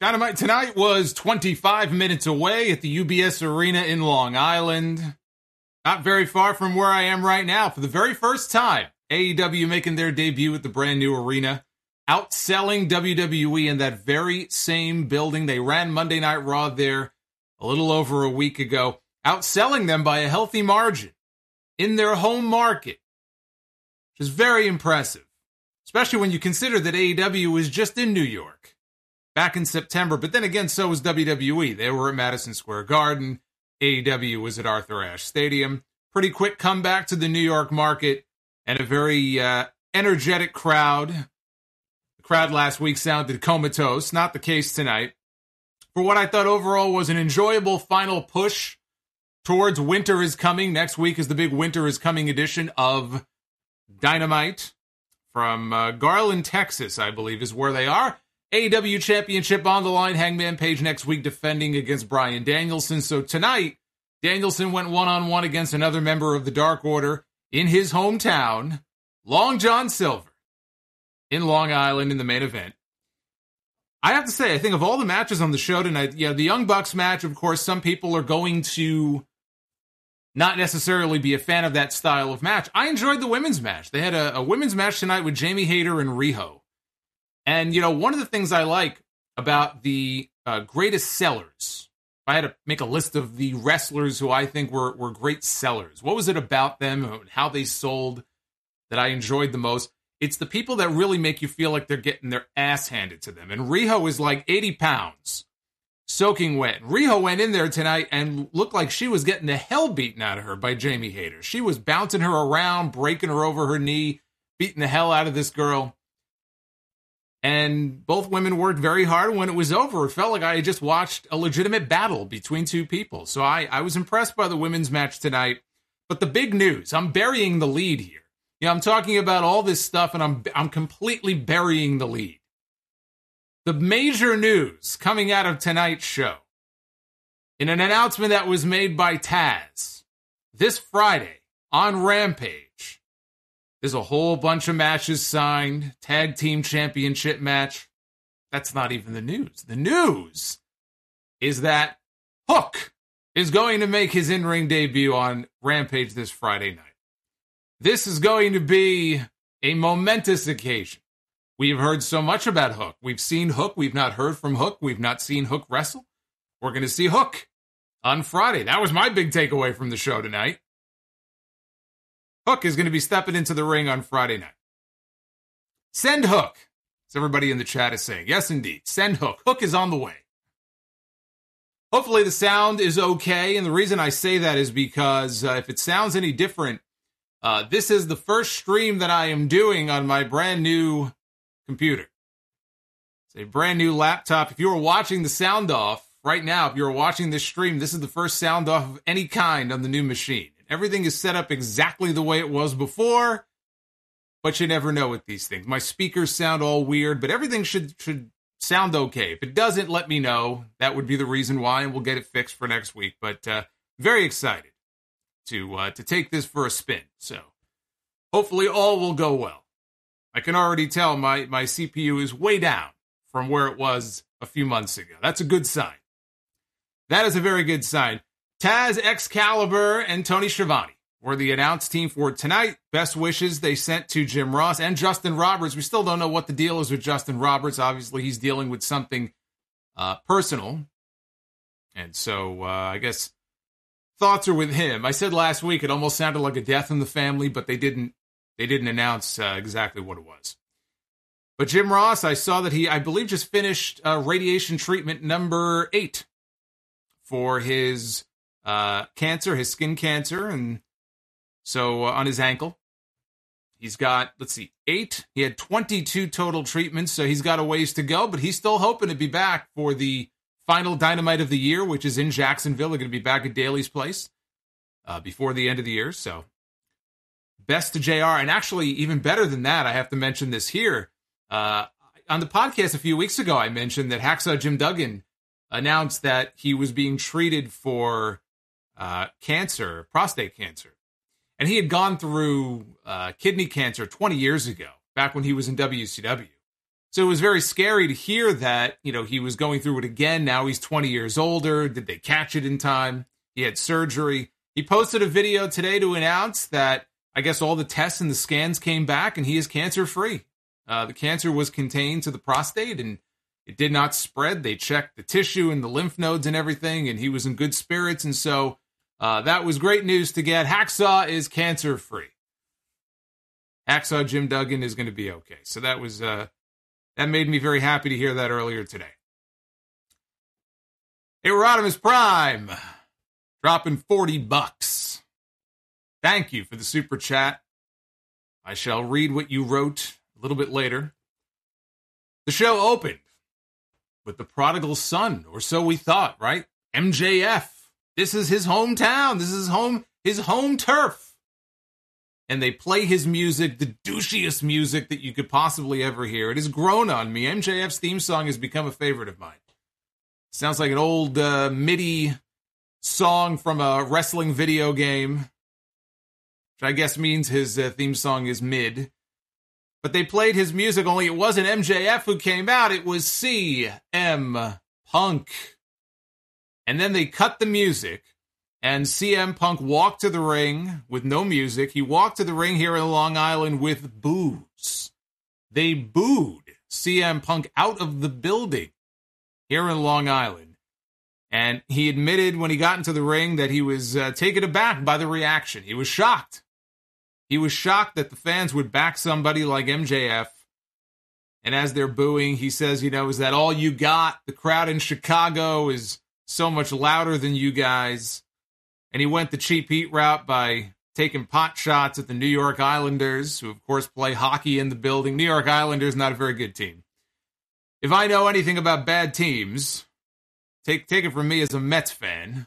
Dynamite tonight was 25 minutes away at the UBS Arena in Long Island. Not very far from where I am right now. For the very first time, AEW making their debut at the brand new arena, outselling WWE in that very same building. They ran Monday Night Raw there a little over a week ago, outselling them by a healthy margin in their home market, which is very impressive, especially when you consider that AEW was just in New York back in September. But then again, so was WWE. They were at Madison Square Garden. AEW was at Arthur Ashe Stadium. Pretty quick comeback to the New York market and a very energetic crowd. The crowd last week sounded comatose. Not the case tonight. For what I thought overall was an enjoyable final push towards Winter is Coming. Next week is the big Winter is Coming edition of Dynamite from Garland, Texas, I believe is where they are. AEW Championship on the line. Hangman Page next week defending against Bryan Danielson. So tonight, Danielson went one-on-one against another member of the Dark Order in his hometown, Long John Silver, in Long Island in the main event. I have to say, I think of all the matches on the show tonight, the Young Bucks match, of course, some people are going to not necessarily be a fan of that style of match. I enjoyed the women's match. They had a women's match tonight with Jamie Hayter and Riho. And, one of the things I like about the greatest sellers, if I had to make a list of the wrestlers who I think were great sellers, what was it about them and how they sold that I enjoyed the most? It's the people that really make you feel like they're getting their ass handed to them. And Riho is like 80 pounds, soaking wet. Riho went in there tonight and looked like she was getting the hell beaten out of her by Jamie Hayter. She was bouncing her around, breaking her over her knee, beating the hell out of this girl. And both women worked very hard. When it was over, it felt like I had just watched a legitimate battle between two people. So I was impressed by the women's match tonight. But the big news, I'm burying the lead here. I'm talking about all this stuff, and I'm completely burying the lead. The major news coming out of tonight's show, in an announcement that was made by Taz, this Friday on Rampage, there's a whole bunch of matches signed, tag team championship match. That's not even the news. The news is that Hook is going to make his in-ring debut on Rampage this Friday night. This is going to be a momentous occasion. We've heard so much about Hook. We've seen Hook. We've not heard from Hook. We've not seen Hook wrestle. We're going to see Hook on Friday. That was my big takeaway from the show tonight. Hook is going to be stepping into the ring on Friday night. Send Hook, as everybody in the chat is saying. Yes, indeed. Send Hook. Hook is on the way. Hopefully the sound is okay, and the reason I say that is because if it sounds any different, this is the first stream that I am doing on my brand new computer. It's a brand new laptop. If you are watching the sound off right now, if you're watching this stream, this is the first sound off of any kind on the new machine. Everything is set up exactly the way it was before, but you never know with these things. My speakers sound all weird, but everything should sound okay. If it doesn't, let me know. That would be the reason why, and we'll get it fixed for next week. But very excited to take this for a spin. So hopefully all will go well. I can already tell my CPU is way down from where it was a few months ago. That's a good sign. That is a very good sign. Taz, Excalibur, and Tony Schiavone were the announced team for tonight. Best wishes they sent to Jim Ross and Justin Roberts. We still don't know what the deal is with Justin Roberts. Obviously, he's dealing with something personal. And so I guess thoughts are with him. I said last week it almost sounded like a death in the family, but they didn't announce exactly what it was. But Jim Ross, I saw that he, I believe, just finished radiation treatment number 8 for his cancer, his skin cancer, and so on his ankle. He's got, 8. He had 22 total treatments, so he's got a ways to go, but he's still hoping to be back for the final Dynamite of the year, which is in Jacksonville. They're going to be back at Daly's place before the end of the year, so best to JR. And actually, even better than that, I have to mention this here. On the podcast a few weeks ago, I mentioned that Hacksaw Jim Duggan announced that he was being treated for cancer, prostate cancer. And he had gone through kidney cancer 20 years ago, back when he was in WCW. So it was very scary to hear that, he was going through it again. Now he's 20 years older. Did they catch it in time? He had surgery. He posted a video today to announce that I guess all the tests and the scans came back and he is cancer-free. The cancer was contained to the prostate and it did not spread. They checked the tissue and the lymph nodes and everything, and he was in good spirits. And so that was great news to get. Hacksaw is cancer-free. Hacksaw Jim Duggan is going to be okay. So that was that made me very happy to hear that earlier today. Rodimus Prime dropping $40. Thank you for the super chat. I shall read what you wrote a little bit later. The show opened with the prodigal son, or so we thought, right? MJF. This is his hometown. This is his home turf. And they play his music, the douchiest music that you could possibly ever hear. It has grown on me. MJF's theme song has become a favorite of mine. Sounds like an old MIDI song from a wrestling video game, which I guess means his theme song is mid. But they played his music, only it wasn't MJF who came out, it was CM Punk. And then they cut the music, and CM Punk walked to the ring with no music. He walked to the ring here in Long Island with boos. They booed CM Punk out of the building here in Long Island. And he admitted when he got into the ring that he was taken aback by the reaction. He was shocked. He was shocked that the fans would back somebody like MJF. And as they're booing, he says, is that all you got? The crowd in Chicago is so much louder than you guys. And he went the cheap heat route by taking pot shots at the New York Islanders, who of course play hockey in the building. New York Islanders, not a very good team. If I know anything about bad teams, take it from me as a Mets fan.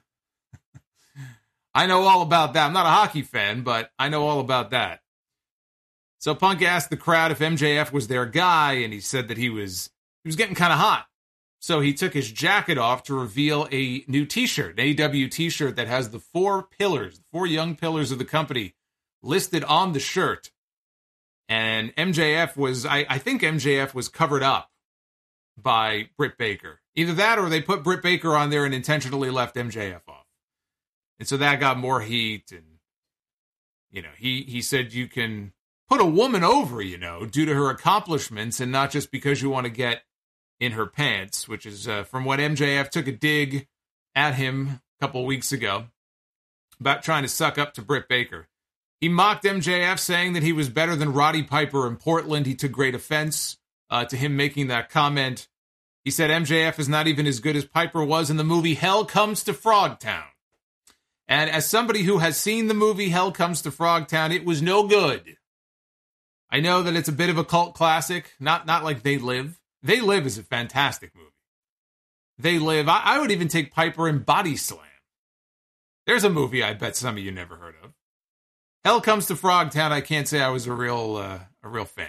I know all about that. I'm not a hockey fan, but I know all about that. So Punk asked the crowd if MJF was their guy, and he said that he was getting kind of hot. So he took his jacket off to reveal a new t-shirt, an AEW t-shirt that has the 4 pillars, the 4 young pillars of the company listed on the shirt. And MJF was, I think MJF was covered up by Britt Baker. Either that or they put Britt Baker on there and intentionally left MJF off. And so that got more heat. And, he said you can put a woman over, due to her accomplishments and not just because you want to get in her pants, which is from when MJF took a dig at him a couple weeks ago about trying to suck up to Britt Baker. He mocked MJF, saying that he was better than Roddy Piper in Portland. He took great offense to him making that comment. He said MJF is not even as good as Piper was in the movie Hell Comes to Frogtown. And as somebody who has seen the movie Hell Comes to Frogtown, it was no good. I know that it's a bit of a cult classic, not like They Live. They Live is a fantastic movie. They Live, I would even take Piper in Body Slam. There's a movie I bet some of you never heard of. Hell Comes to Frogtown, I can't say I was a real fan.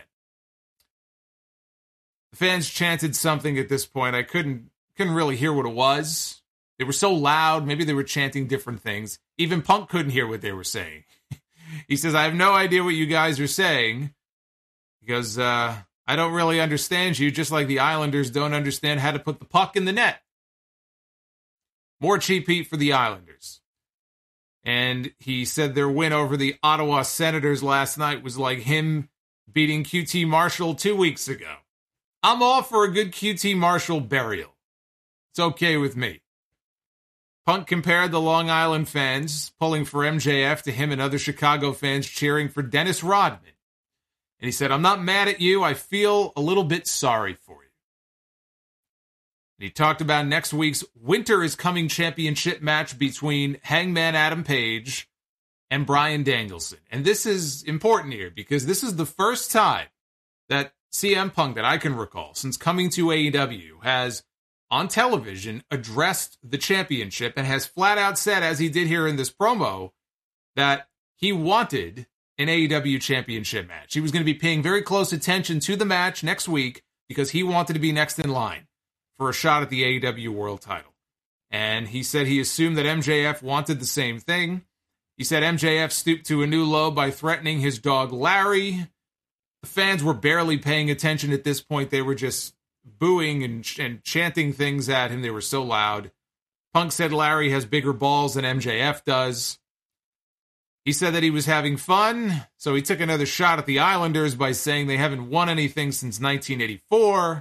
The fans chanted something at this point. I couldn't really hear what it was. They were so loud, maybe they were chanting different things. Even Punk couldn't hear what they were saying. He says, I have no idea what you guys are saying, because I don't really understand you, just like the Islanders don't understand how to put the puck in the net. More cheap heat for the Islanders. And he said their win over the Ottawa Senators last night was like him beating QT Marshall 2 weeks ago. I'm all for a good QT Marshall burial. It's okay with me. Punk compared the Long Island fans pulling for MJF to him and other Chicago fans cheering for Dennis Rodman. And he said, I'm not mad at you. I feel a little bit sorry for you. And he talked about next week's Winter is Coming championship match between Hangman Adam Page and Bryan Danielson. And this is important here because this is the first time that CM Punk, that I can recall, since coming to AEW, has on television addressed the championship and has flat out said, as he did here in this promo, that he wanted an AEW championship match. He was going to be paying very close attention to the match next week because he wanted to be next in line for a shot at the AEW world title. And he said he assumed that MJF wanted the same thing. He said MJF stooped to a new low by threatening his dog Larry. The The fans were barely paying attention at this point. They were just booing and chanting things at him. They were so loud. Punk said Larry has bigger balls than MJF does. He said that he was having fun, so he took another shot at the Islanders by saying they haven't won anything since 1984.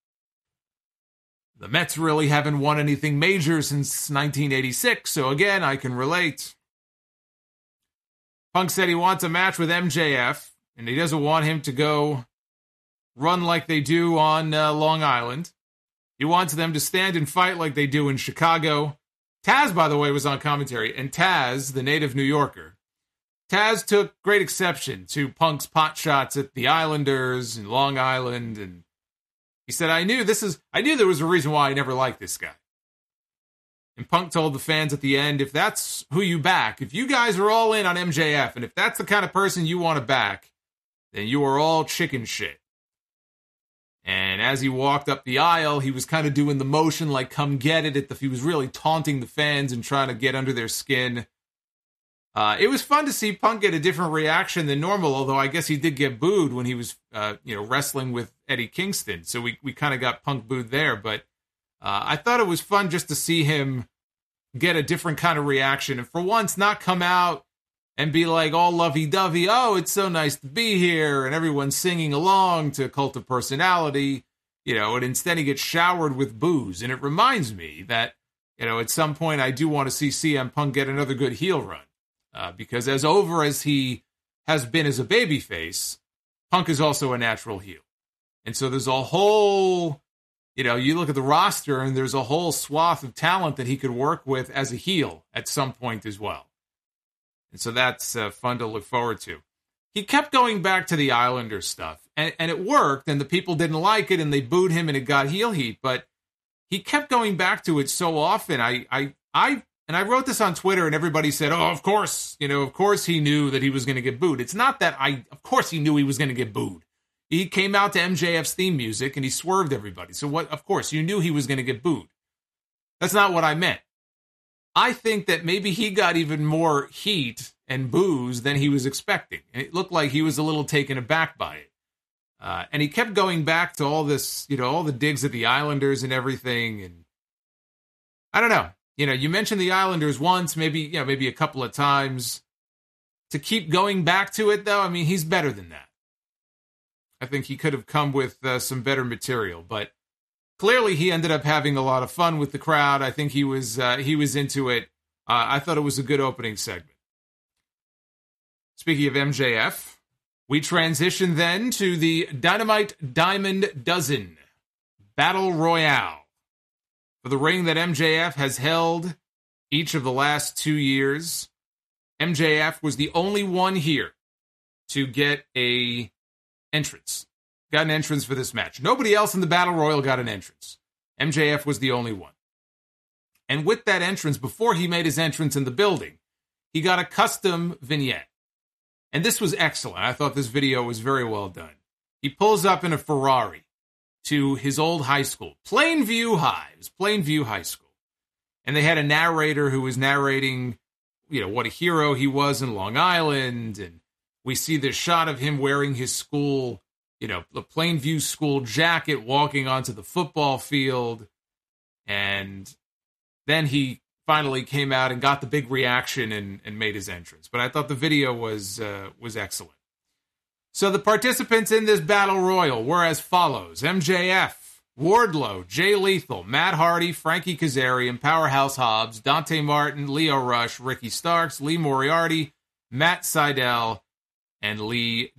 The Mets really haven't won anything major since 1986, so again, I can relate. Punk said he wants a match with MJF, and he doesn't want him to go run like they do on Long Island. He wants them to stand and fight like they do in Chicago. Taz, by the way, was on commentary, and Taz, the native New Yorker, Taz took great exception to Punk's pot shots at the Islanders and Long Island, and he said, I knew there was a reason why I never liked this guy. And Punk told the fans at the end, if that's who you back, if you guys are all in on MJF, and if that's the kind of person you want to back, then you are all chicken shit. And as he walked up the aisle, he was kind of doing the motion like, come get it. He was really taunting the fans and trying to get under their skin. It was fun to see Punk get a different reaction than normal, although I guess he did get booed when he was, wrestling with Eddie Kingston. So we kind of got Punk booed there, but I thought it was fun just to see him get a different kind of reaction. And for once, not come out and be like all lovey-dovey, oh, it's so nice to be here, and everyone's singing along to Cult of Personality, and instead he gets showered with booze. And it reminds me that, at some point I do want to see CM Punk get another good heel run. Because as over as he has been as a babyface, Punk is also a natural heel. And so there's a whole, you look at the roster and there's a whole swath of talent that he could work with as a heel at some point as well. And so that's fun to look forward to. He kept going back to the Islanders stuff, and it worked, and the people didn't like it, and they booed him, and it got heel heat, but he kept going back to it so often. And I wrote this on Twitter, and everybody said, oh, of course he knew that he was going to get booed. It's not that of course he knew he was going to get booed. He came out to MJF's theme music, and he swerved everybody. So of course, you knew he was going to get booed. That's not what I meant. I think that maybe he got even more heat and boos than he was expecting. And it looked like he was a little taken aback by it. And he kept going back to all this, all the digs at the Islanders and everything. And I don't know. You mentioned the Islanders once, maybe a couple of times. To keep going back to it, though, I mean, he's better than that. I think he could have come with some better material, but clearly he ended up having a lot of fun with the crowd. I think he was into it. I thought it was a good opening segment. Speaking of MJF, we transition then to the Dynamite Diamond Dozen Battle Royale. For the ring that MJF has held each of the last 2 years, MJF was the only one here to get an entrance. Got an entrance for this match. Nobody else in the Battle Royal got an entrance. MJF was the only one. And with that entrance, before he made his entrance in the building, he got a custom vignette. And this was excellent. I thought this video was very well done. He pulls up in a Ferrari to his old high school, Plainview High. It was Plainview High School. And they had a narrator who was narrating, what a hero he was in Long Island. And we see this shot of him wearing his school, the Plainview school jacket, walking onto the football field. And then he finally came out and got the big reaction and made his entrance. But I thought the video was excellent. So the participants in this Battle Royal were as follows: MJF, Wardlow, Jay Lethal, Matt Hardy, Frankie Kazarian, Powerhouse Hobbs, Dante Martin, Lio Rush, Ricky Starks, Lee Moriarty, Matt Sydal, and Lee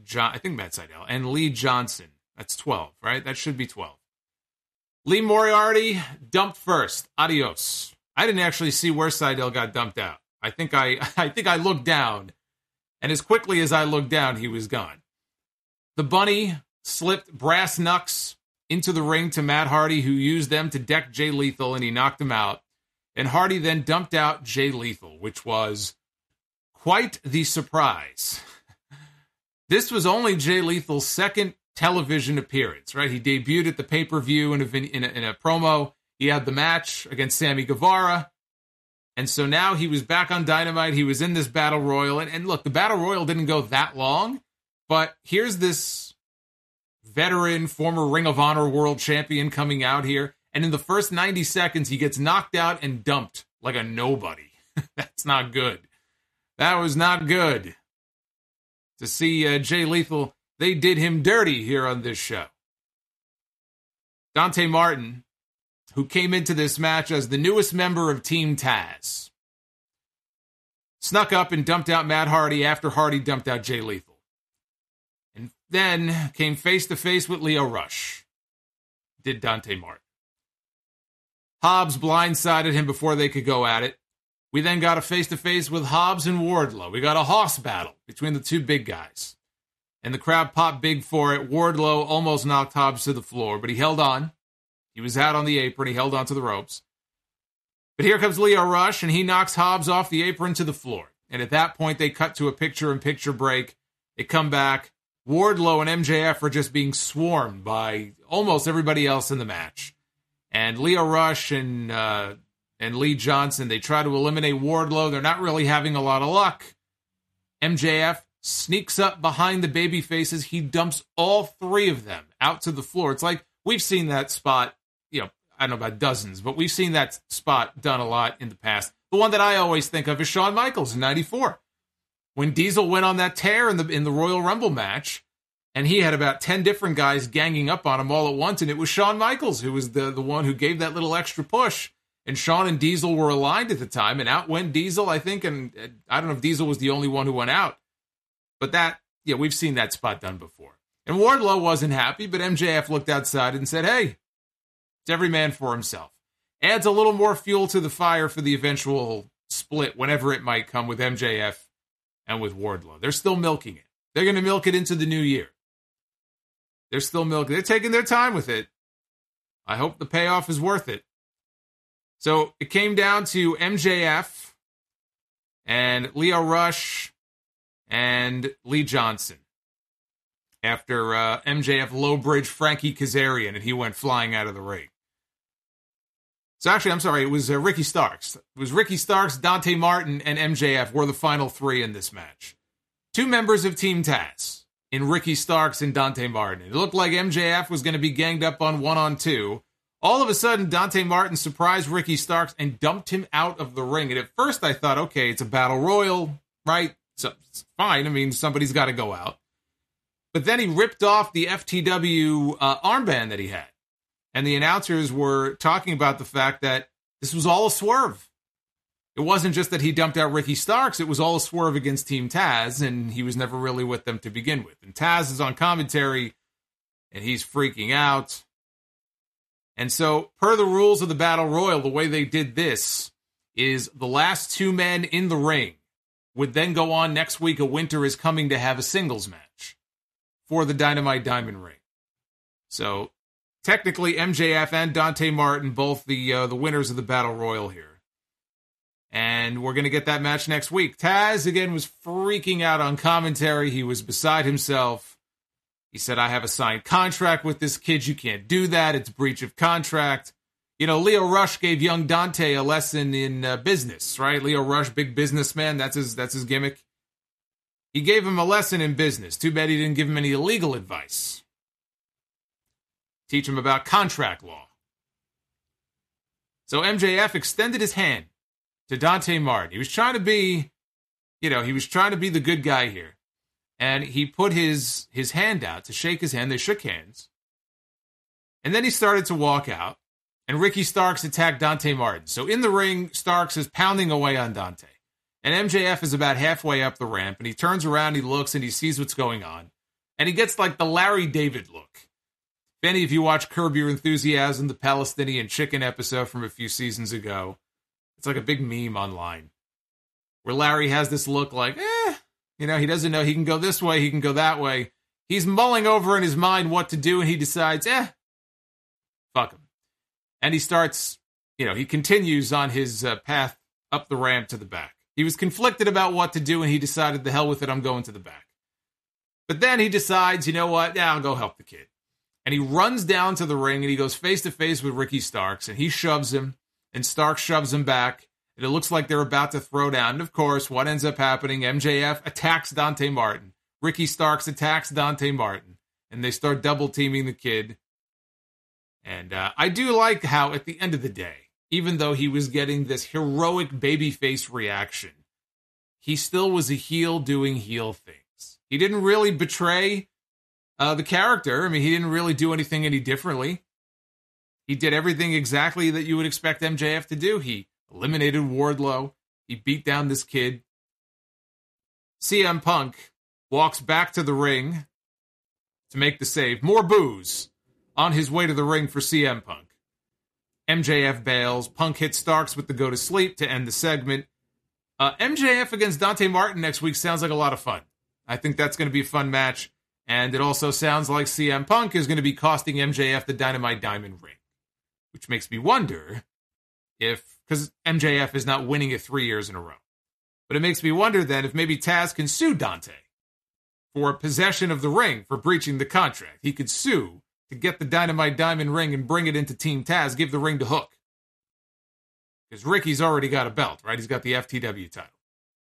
Johnson. That's 12, right? That should be 12. Lee Moriarty dumped first. Adios. I didn't actually see where Sydal got dumped out. I think I looked down, and as quickly as I looked down, he was gone. The Bunny slipped brass knucks into the ring to Matt Hardy, who used them to deck Jay Lethal, and he knocked him out. And Hardy then dumped out Jay Lethal, which was quite the surprise. This was only Jay Lethal's second television appearance, right? He debuted at the pay-per-view in a promo. He had the match against Sammy Guevara. And so now he was back on Dynamite. He was in this Battle Royal. And look, the Battle Royal didn't go that long. But here's this veteran, former Ring of Honor world champion coming out here. And in the first 90 seconds, he gets knocked out and dumped like a nobody. That's not good. That was not good. To see Jay Lethal, they did him dirty here on this show. Dante Martin, who came into this match as the newest member of Team Taz, snuck up and dumped out Matt Hardy after Hardy dumped out Jay Lethal. And then came face-to-face with Lio Rush. Did Dante Martin. Hobbs blindsided him before they could go at it. We then got a face-to-face with Hobbs and Wardlow. We got a hoss battle between the two big guys. And the crowd popped big for it. Wardlow almost knocked Hobbs to the floor, but he held on. He was out on the apron. He held on to the ropes. But here comes Lio Rush, and he knocks Hobbs off the apron to the floor. And at that point, they cut to a picture-in-picture break. They come back. Wardlow and MJF are just being swarmed by almost everybody else in the match. And Lio Rush and Lee Johnson, they try to eliminate Wardlow. They're not really having a lot of luck. MJF sneaks up behind the baby faces. He dumps all three of them out to the floor. It's like we've seen that spot, I don't know about dozens, but we've seen that spot done a lot in the past. The one that I always think of is Shawn Michaels in '94. When Diesel went on that tear in the Royal Rumble match, and he had about 10 different guys ganging up on him all at once, and it was Shawn Michaels who was the one who gave that little extra push. And Shawn and Diesel were aligned at the time, and out went Diesel, I think, and I don't know if Diesel was the only one who went out. But we've seen that spot done before. And Wardlow wasn't happy, but MJF looked outside and said, hey, it's every man for himself. Adds a little more fuel to the fire for the eventual split, whenever it might come with MJF and with Wardlow. They're still milking it. They're going to milk it into the new year. They're still milking it. They're taking their time with it. I hope the payoff is worth it. So it came down to MJF and Lio Rush and Lee Johnson after MJF low-bridged Frankie Kazarian and he went flying out of the ring. So actually, I'm sorry, it was Ricky Starks. It was Ricky Starks, Dante Martin, and MJF were the final three in this match. Two members of Team Taz in Ricky Starks and Dante Martin. It looked like MJF was going to be ganged up on 1-on-2. All of a sudden, Dante Martin surprised Ricky Starks and dumped him out of the ring. And at first I thought, okay, it's a battle royal, right? So it's fine. I mean, somebody's got to go out. But then he ripped off the FTW armband that he had. And the announcers were talking about the fact that this was all a swerve. It wasn't just that he dumped out Ricky Starks. It was all a swerve against Team Taz, and he was never really with them to begin with. And Taz is on commentary, and he's freaking out. And so, per the rules of the Battle Royal, the way they did this is the last two men in the ring would then go on next week. A Winter is Coming to have a singles match for the Dynamite Diamond Ring. So, technically, MJF and Dante Martin, both the winners of the Battle Royal here. And we're going to get that match next week. Taz, again, was freaking out on commentary. He was beside himself. He said, I have a signed contract with this kid. You can't do that. It's breach of contract. Lio Rush gave young Dante a lesson in business, right? Lio Rush, big businessman. That's his gimmick. He gave him a lesson in business. Too bad he didn't give him any legal advice. Teach him about contract law. So MJF extended his hand to Dante Martin. He was trying to be, the good guy here. And he put his hand out to shake his hand. They shook hands. And then he started to walk out. And Ricky Starks attacked Dante Martin. So in the ring, Starks is pounding away on Dante. And MJF is about halfway up the ramp. And he turns around, he looks, and he sees what's going on. And he gets like the Larry David look. If any of you watch Curb Your Enthusiasm, the Palestinian chicken episode from a few seasons ago, it's like a big meme online. Where Larry has this look like, he doesn't know he can go this way, he can go that way. He's mulling over in his mind what to do, and he decides, fuck him. And he starts, he continues on his path up the ramp to the back. He was conflicted about what to do, and he decided, the hell with it, I'm going to the back. But then he decides, you know what, I'll go help the kid. And he runs down to the ring, and he goes face-to-face with Ricky Starks, and he shoves him, and Starks shoves him back, and it looks like they're about to throw down. And, of course, what ends up happening, MJF attacks Dante Martin. Ricky Starks attacks Dante Martin. and they start double teaming the kid. And I do like how at the end of the day, even though he was getting this heroic babyface reaction, he still was a heel doing heel things. He didn't really betray the character. I mean, he didn't really do anything any differently. He did everything exactly that you would expect MJF to do. He eliminated Wardlow. He beat down this kid. CM Punk walks back to the ring to make the save. More boos on his way to the ring for CM Punk. MJF bails. Punk hits Starks with the go to sleep to end the segment. MJF against Dante Martin next week sounds like a lot of fun. I think that's going to be a fun match. And it also sounds like CM Punk is going to be costing MJF the Dynamite Diamond ring. Which makes me wonder because MJF is not winning it 3 years in a row. But it makes me wonder then if maybe Taz can sue Dante for possession of the ring for breaching the contract. He could sue to get the Dynamite Diamond ring and bring it into Team Taz, give the ring to Hook. Because Ricky's already got a belt, right? He's got the FTW title.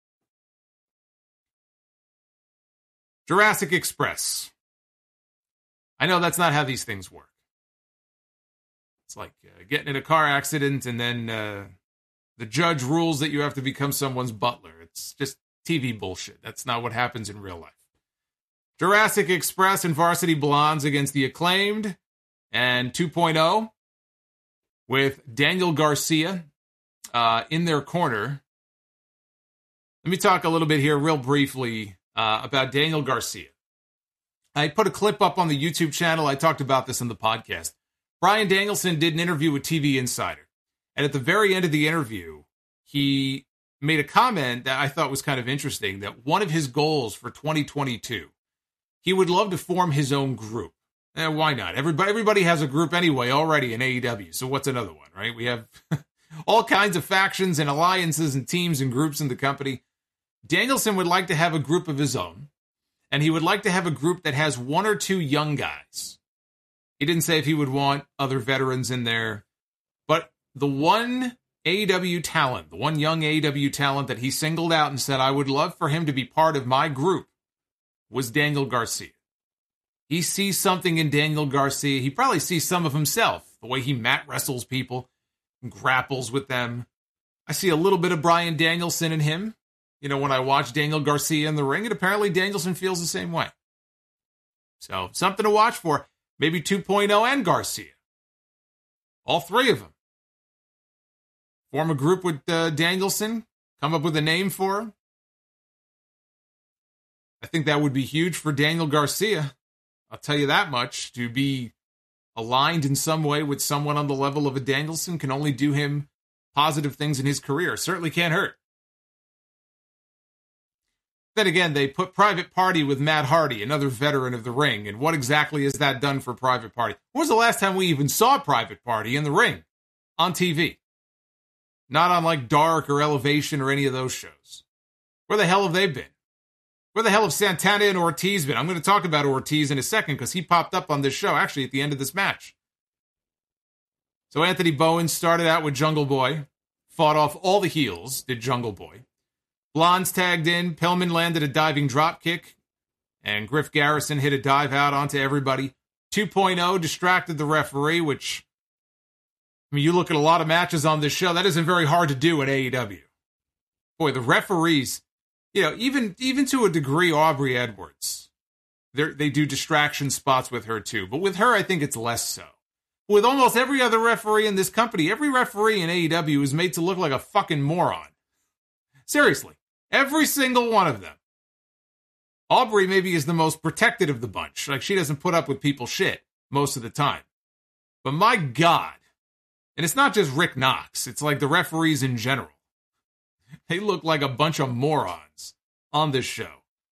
Jurassic Express. I know that's not how these things work. It's like getting in a car accident and then the judge rules that you have to become someone's butler. It's just TV bullshit. That's not what happens in real life. Jurassic Express and Varsity Blondes against the Acclaimed and 2.0 with Daniel Garcia in their corner. Let me talk a little bit here real briefly about Daniel Garcia. I put a clip up on the YouTube channel. I talked about this in the podcast. Bryan Danielson did an interview with TV Insider. And at the very end of the interview, he made a comment that I thought was kind of interesting, that one of his goals for 2022, he would love to form his own group. And why not? Everybody has a group anyway already in AEW, so what's another one, right? We have all kinds of factions and alliances and teams and groups in the company. Danielson would like to have a group of his own, and he would like to have a group that has one or two young guys. He didn't say if he would want other veterans in there, but the one AEW talent, the one young AEW talent that he singled out and said, I would love for him to be part of my group, was Daniel Garcia. He sees something in Daniel Garcia. He probably sees some of himself, the way he mat wrestles people and grapples with them. I see a little bit of Bryan Danielson in him, when I watch Daniel Garcia in the ring, and apparently Danielson feels the same way. So, something to watch for. Maybe 2.0 and Garcia. All three of them. Form a group with Danielson. Come up with a name for him. I think that would be huge for Daniel Garcia. I'll tell you that much. To be aligned in some way with someone on the level of a Danielson can only do him positive things in his career. Certainly can't hurt. Then again, they put Private Party with Matt Hardy, another veteran of the ring. And what exactly has that done for Private Party? When was the last time we even saw Private Party in the ring on TV? Not on like Dark or Elevation or any of those shows. Where the hell have they been? Where the hell have Santana and Ortiz been? I'm going to talk about Ortiz in a second because he popped up on this show actually at the end of this match. So Anthony Bowen started out with Jungle Boy, fought off all the heels, did Jungle Boy. Blondes tagged in, Pillman landed a diving drop kick, and Griff Garrison hit a dive out onto everybody. 2.0 distracted the referee, which, you look at a lot of matches on this show, that isn't very hard to do at AEW. Boy, the referees, even to a degree, Aubrey Edwards, they do distraction spots with her too. But with her, I think it's less so. With almost every other referee in this company, every referee in AEW is made to look like a fucking moron. Seriously. Every single one of them. Aubrey maybe is the most protected of the bunch. Like, she doesn't put up with people's shit most of the time. But my God. And it's not just Rick Knox. It's like the referees in general. They look like a bunch of morons on this show.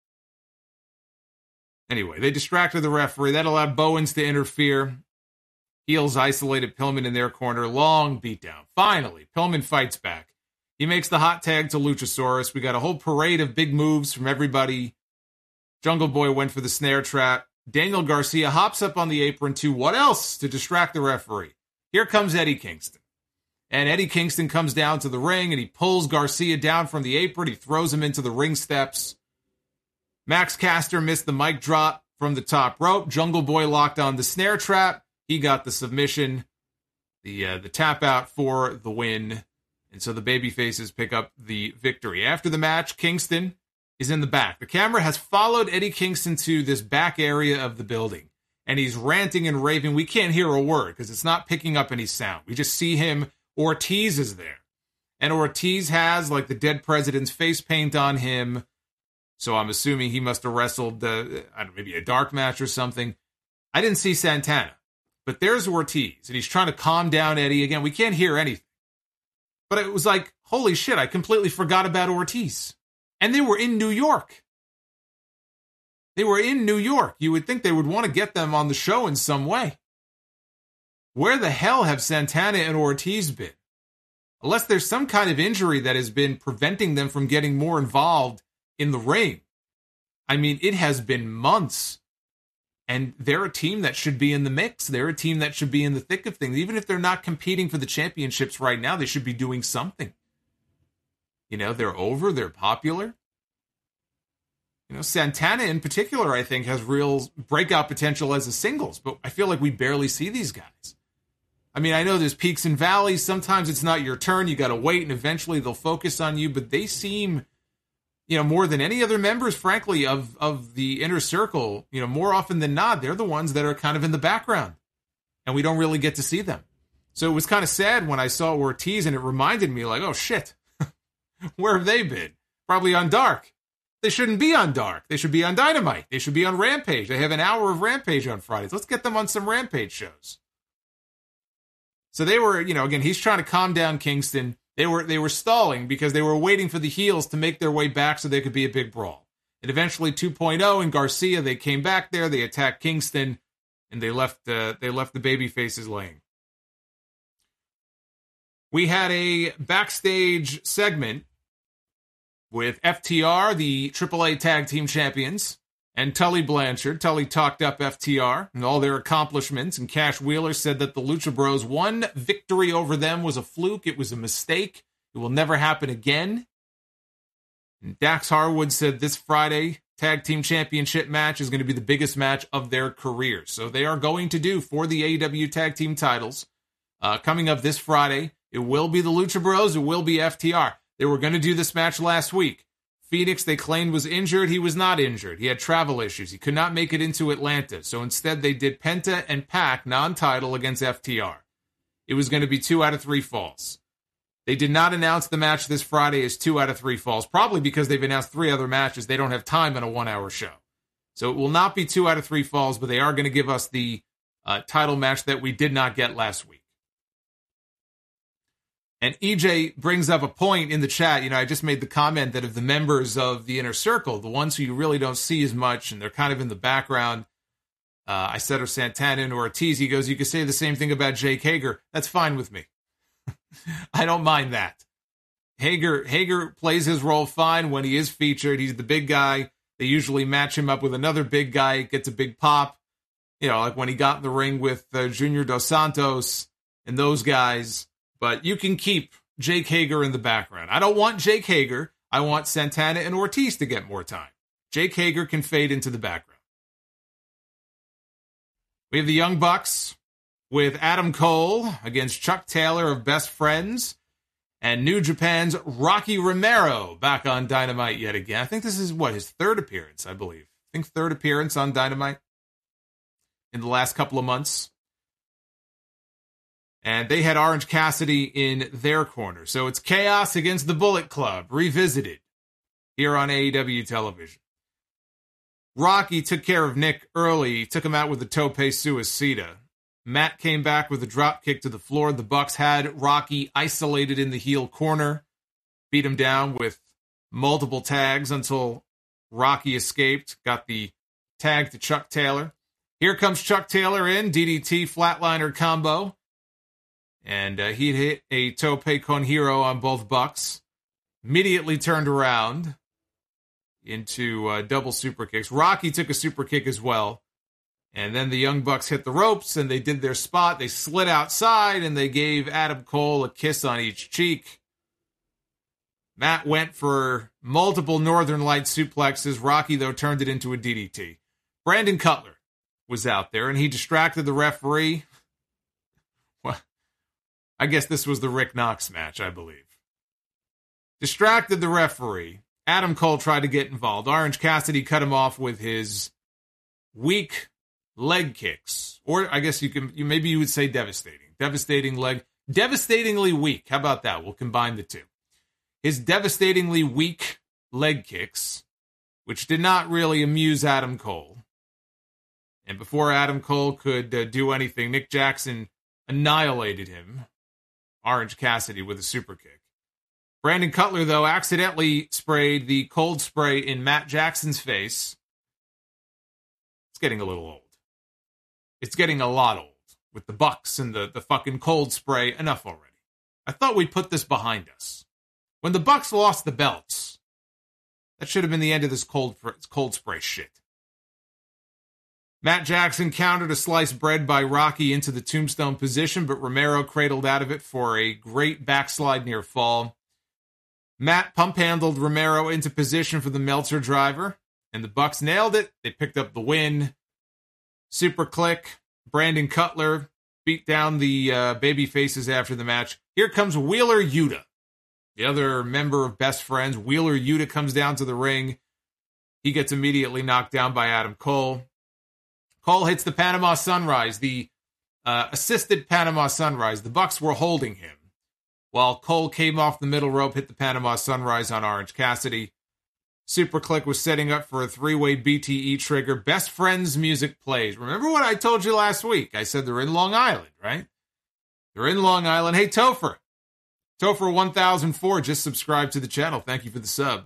Anyway, they distracted the referee. That allowed Bowens to interfere. Heels isolated Pillman in their corner. Long beatdown. Finally, Pillman fights back. He makes the hot tag to Luchasaurus. We got a whole parade of big moves from everybody. Jungle Boy went for the snare trap. Daniel Garcia hops up on the apron to what else to distract the referee? Here comes Eddie Kingston. And Eddie Kingston comes down to the ring and he pulls Garcia down from the apron. He throws him into the ring steps. Max Caster missed the mic drop from the top rope. Jungle Boy locked on the snare trap. He got the submission, the tap out for the win. And so the babyfaces pick up the victory. After the match, Kingston is in the back. The camera has followed Eddie Kingston to this back area of the building. And he's ranting and raving. We can't hear a word because it's not picking up any sound. We just see him. Ortiz is there. And Ortiz has like the dead president's face paint on him. So I'm assuming he must have wrestled, maybe a dark match or something. I didn't see Santana. But there's Ortiz. And he's trying to calm down Eddie. Again, we can't hear anything. But it was like, holy shit, I completely forgot about Ortiz. And they were in New York. They were in New York. You would think they would want to get them on the show in some way. Where the hell have Santana and Ortiz been? Unless there's some kind of injury that has been preventing them from getting more involved in the ring. I mean, it has been months. And they're a team that should be in the mix. They're a team that should be in the thick of things. Even if they're not competing for the championships right now, they should be doing something. You know, they're over. They're popular. You know, Santana in particular, I think, has real breakout potential as a singles, but I feel like we barely see these guys. I mean, I know there's peaks and valleys. Sometimes it's not your turn. You got to wait, and eventually they'll focus on you, but they seem, you know, more than any other members, frankly, of the inner circle, you know, more often than not, they're the ones that are kind of in the background, and we don't really get to see them. So it was kind of sad when I saw Ortiz, and it reminded me, like, oh, shit, where have they been? Probably on Dark. They shouldn't be on Dark. They should be on Dynamite. They should be on Rampage. They have an hour of Rampage on Fridays. Let's get them on some Rampage shows. So they were, you know, again, he's trying to calm down Kingston. They were stalling because they were waiting for the heels to make their way back so there could be a big brawl. And eventually 2.0 and Garcia, they came back there. They attacked Kingston, and they left the baby faces laying. We had a backstage segment with FTR, the AAA Tag Team Champions, and Tully Blanchard. Tully talked up FTR and all their accomplishments, and Cash Wheeler said that the Lucha Bros' one victory over them was a fluke. It was a mistake. It will never happen again. And Dax Harwood said this Friday Tag Team Championship match is going to be the biggest match of their careers. So they are going to do for the AEW Tag Team titles. Coming up this Friday, it will be the Lucha Bros. It will be FTR. They were going to do this match last week. Phoenix, they claimed, was injured. He was not injured. He had travel issues. He could not make it into Atlanta. So instead, they did Penta and Pac non-title against FTR. It was going to be 2 out of 3 falls. They did not announce the match this Friday as 2 out of 3 falls, probably because they've announced 3 other matches. They don't have time in a 1-hour show. So it will not be 2 out of 3 falls, but they are going to give us the title match that we did not get last week. And EJ brings up a point in the chat. You know, I just made the comment that of the members of the inner circle, the ones who you really don't see as much and they're kind of in the background, I said of Santana and Ortiz, he goes, you could say the same thing about Jake Hager. That's fine with me. I don't mind that. Hager plays his role fine when he is featured. He's the big guy. They usually match him up with another big guy. It gets a big pop. You know, like when he got in the ring with Junior Dos Santos and those guys. But you can keep Jake Hager in the background. I don't want Jake Hager. I want Santana and Ortiz to get more time. Jake Hager can fade into the background. We have the Young Bucks with Adam Cole against Chuck Taylor of Best Friends and New Japan's Rocky Romero back on Dynamite yet again. I think this is, his third appearance, I believe. I think third appearance on Dynamite in the last couple of months. And they had Orange Cassidy in their corner. So it's Chaos against the Bullet Club, revisited here on AEW television. Rocky took care of Nick early, took him out with the Tope Suicida. Matt came back with a drop kick to the floor. The Bucks had Rocky isolated in the heel corner, beat him down with multiple tags until Rocky escaped, got the tag to Chuck Taylor. Here comes Chuck Taylor in, DDT flatliner combo. And he'd hit a Tope con Hero on both Bucks. Immediately turned around into double super kicks. Rocky took a super kick as well. And then the Young Bucks hit the ropes and they did their spot. They slid outside and they gave Adam Cole a kiss on each cheek. Matt went for multiple Northern Light suplexes. Rocky, though, turned it into a DDT. Brandon Cutler was out there, and he distracted the referee. Well, I guess this was the Rick Knox match, I believe. Distracted the referee. Adam Cole tried to get involved. Orange Cassidy cut him off with his weak leg kicks. Or I guess maybe you would say devastating. Devastatingly weak. How about that? We'll combine the two. His devastatingly weak leg kicks, which did not really amuse Adam Cole. And before Adam Cole could do anything, Nick Jackson annihilated him, Orange Cassidy, with a super kick. Brandon Cutler, though, accidentally sprayed the cold spray in Matt Jackson's face. It's getting a little old. It's getting a lot old with the Bucks and the fucking cold spray. Enough already. I thought we'd put this behind us. When the Bucks lost the belts, that should have been the end of this cold spray shit. Matt Jackson countered a sliced bread by Rocky into the tombstone position, but Romero cradled out of it for a great backslide near fall. Matt pump-handled Romero into position for the Meltzer driver, and the Bucks nailed it. They picked up the win. Super click. Brandon Cutler beat down the baby faces after the match. Here comes Wheeler Yuta, the other member of Best Friends. Wheeler Yuta comes down to the ring. He gets immediately knocked down by Adam Cole. Cole hits the Panama Sunrise, the assisted Panama Sunrise. The Bucks were holding him, while Cole came off the middle rope, hit the Panama Sunrise on Orange Cassidy. Superclick was setting up for a three-way BTE trigger. Best Friends music plays. Remember what I told you last week? I said they're in Long Island, right? They're in Long Island. Hey, Topher. Topher 1004 just subscribed to the channel. Thank you for the sub.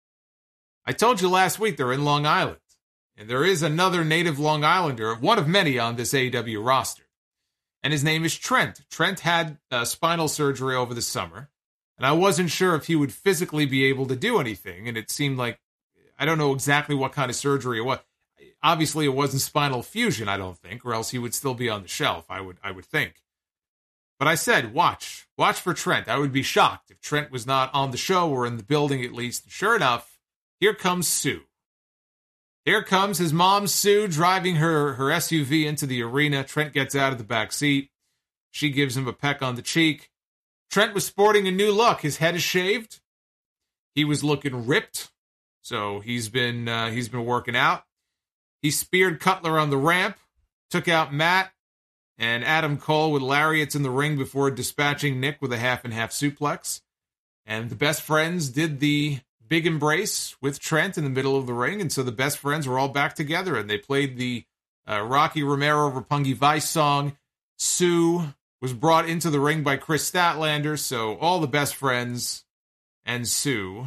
I told you last week they're in Long Island. And there is another native Long Islander, one of many on this AEW roster. And his name is Trent. Trent had spinal surgery over the summer. And I wasn't sure if he would physically be able to do anything. And it seemed like, I don't know exactly what kind of surgery it was. Obviously, it wasn't spinal fusion, I don't think, or else he would still be on the shelf, I would think. But I said, watch for Trent. I would be shocked if Trent was not on the show or in the building at least. Sure enough, here comes Sue. Here comes his mom, Sue, driving her SUV into the arena. Trent gets out of the back seat. She gives him a peck on the cheek. Trent was sporting a new look. His head is shaved. He was looking ripped, so he's been working out. He speared Cutler on the ramp, took out Matt and Adam Cole with lariats in the ring before dispatching Nick with a half-and-half suplex. And the Best Friends did the big embrace with Trent in the middle of the ring, and so the Best Friends were all back together, and they played the Rocky Romero Roppongi Vice song. Sue was brought into the ring by Chris Statlander, so all the Best Friends and Sue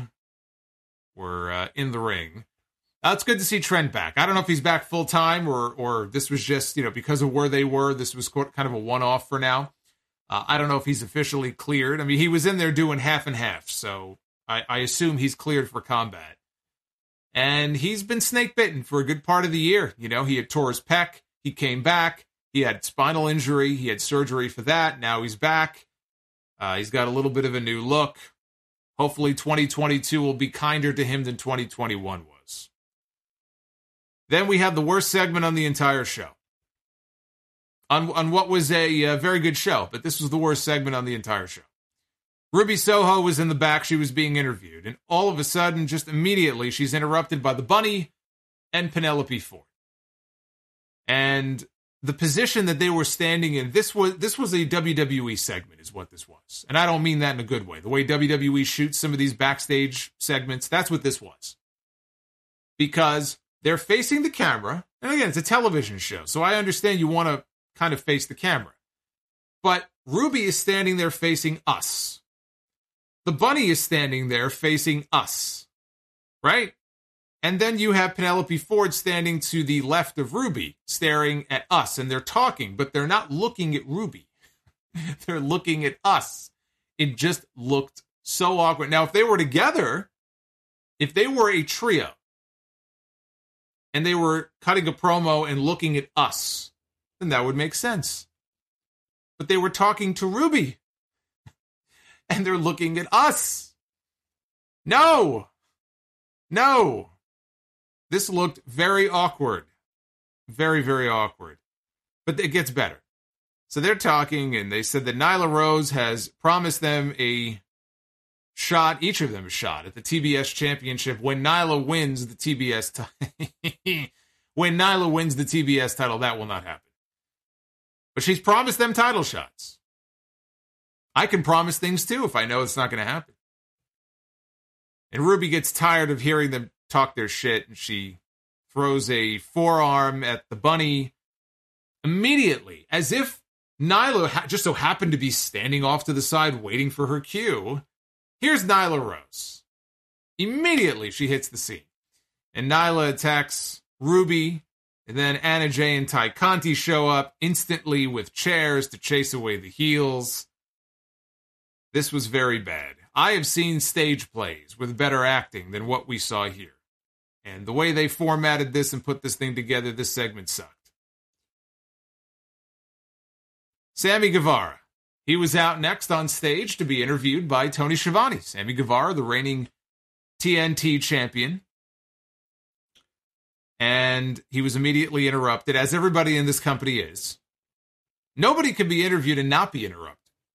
were in the ring. It's good to see Trent back. I don't know if he's back full-time or this was just, because of where they were, this was kind of a one-off for now. I don't know if he's officially cleared. I mean, he was in there doing half and half, so I assume he's cleared for combat. And he's been snake bitten for a good part of the year. He had tore his pec. He came back. He had spinal injury. He had surgery for that. Now he's back. He's got a little bit of a new look. Hopefully 2022 will be kinder to him than 2021 was. Then we had the worst segment on the entire show. On what was a very good show, but this was the worst segment on the entire show. Ruby Soho was in the back. She was being interviewed. And all of a sudden, just immediately, she's interrupted by the Bunny and Penelope Ford. And the position that they were standing in, this was a WWE segment, is what this was. And I don't mean that in a good way. The way WWE shoots some of these backstage segments, that's what this was. Because they're facing the camera. And again, it's a television show, so I understand you want to kind of face the camera. But Ruby is standing there facing us. The Bunny is standing there facing us, right? And then you have Penelope Ford standing to the left of Ruby, staring at us, and they're talking, but they're not looking at Ruby. They're looking at us. It just looked so awkward. Now, if they were together, if they were a trio, and they were cutting a promo and looking at us, then that would make sense. But they were talking to Ruby. And they're looking at us. No. This looked very awkward. Very, very awkward. But it gets better. So they're talking, and they said that Nyla Rose has promised them a shot, each of them a shot, at the TBS championship when Nyla wins the TBS title. When Nyla wins the TBS title, that will not happen. But she's promised them title shots. I can promise things too if I know it's not going to happen. And Ruby gets tired of hearing them talk their shit, and she throws a forearm at the bunny immediately, as if Nyla just so happened to be standing off to the side waiting for her cue. Here's Nyla Rose. Immediately she hits the scene. And Nyla attacks Ruby, and then Anna Jay and Ty Conti show up instantly with chairs to chase away the heels. This was very bad. I have seen stage plays with better acting than what we saw here. And the way they formatted this and put this thing together, this segment sucked. Sammy Guevara. He was out next on stage to be interviewed by Tony Schiavone. Sammy Guevara, the reigning TNT champion. And he was immediately interrupted, as everybody in this company is. Nobody can be interviewed and not be interrupted.